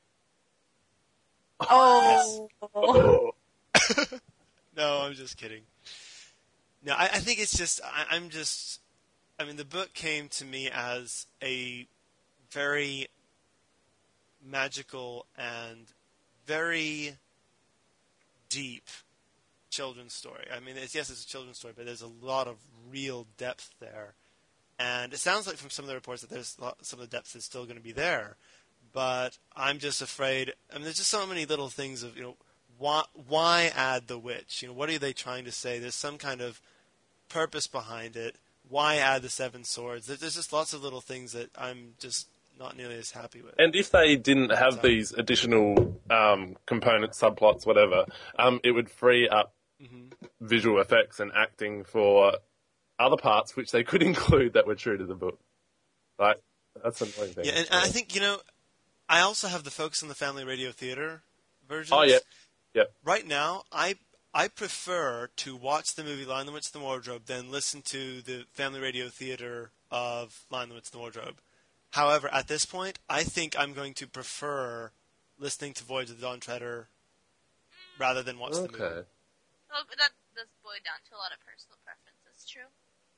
Oh. Oh. No, I'm just kidding. No, I, I think it's just, I, I'm just, I mean, the book came to me as a very magical and very deep children's story. I mean, it's, yes, it's a children's story, but there's a lot of real depth there. And it sounds like from some of the reports that there's lot, some of the depth is still going to be there. But I'm just afraid, I mean, there's just so many little things of, you know, why, why add the witch? You know, what are they trying to say? There's some kind of purpose behind it. Why add the seven swords? There's just lots of little things that I'm just not nearly as happy with. And if they didn't have So- these additional um, components, subplots, whatever, um, it would free up Mhm. visual effects and acting for other parts, which they could include that were true to the book. Like, that's an annoying thing. Yeah, and, and I think, you know, I also have the Focus on the Family Radio Theater versions. Oh, yeah. Yep. Right now, I I prefer to watch the movie Lion, the Witch, and the Wardrobe than listen to the Family Radio Theater of Lion, the Witch, and the Wardrobe. However, at this point, I think I'm going to prefer listening to Voyage of the Dawn Treader rather than watch the movie. Okay. Well, but that does boil down to a lot of personal preferences, true.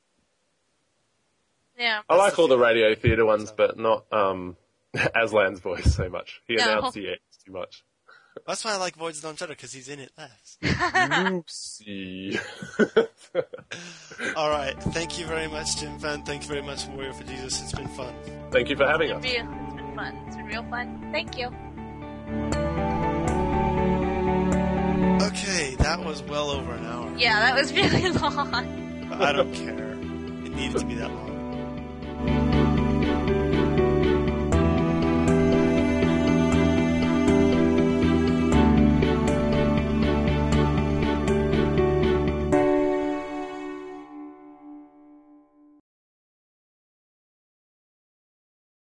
Yeah. I like the all the feeling. radio theatre ones, but not um, Aslan's voice so much. He No. enunciates too much. That's why I like Voyage of the Dawn Treader, because he's in it less. Oopsie. All right. Thank you very much, Jim Fan. Thank you very much, Warrior for Jesus. It's been fun. Thank you for having us. It's been real- it's been fun. It's been real fun. Thank you. Okay, that was well over an hour. Yeah, that was really long. But I don't care. It needed to be that long.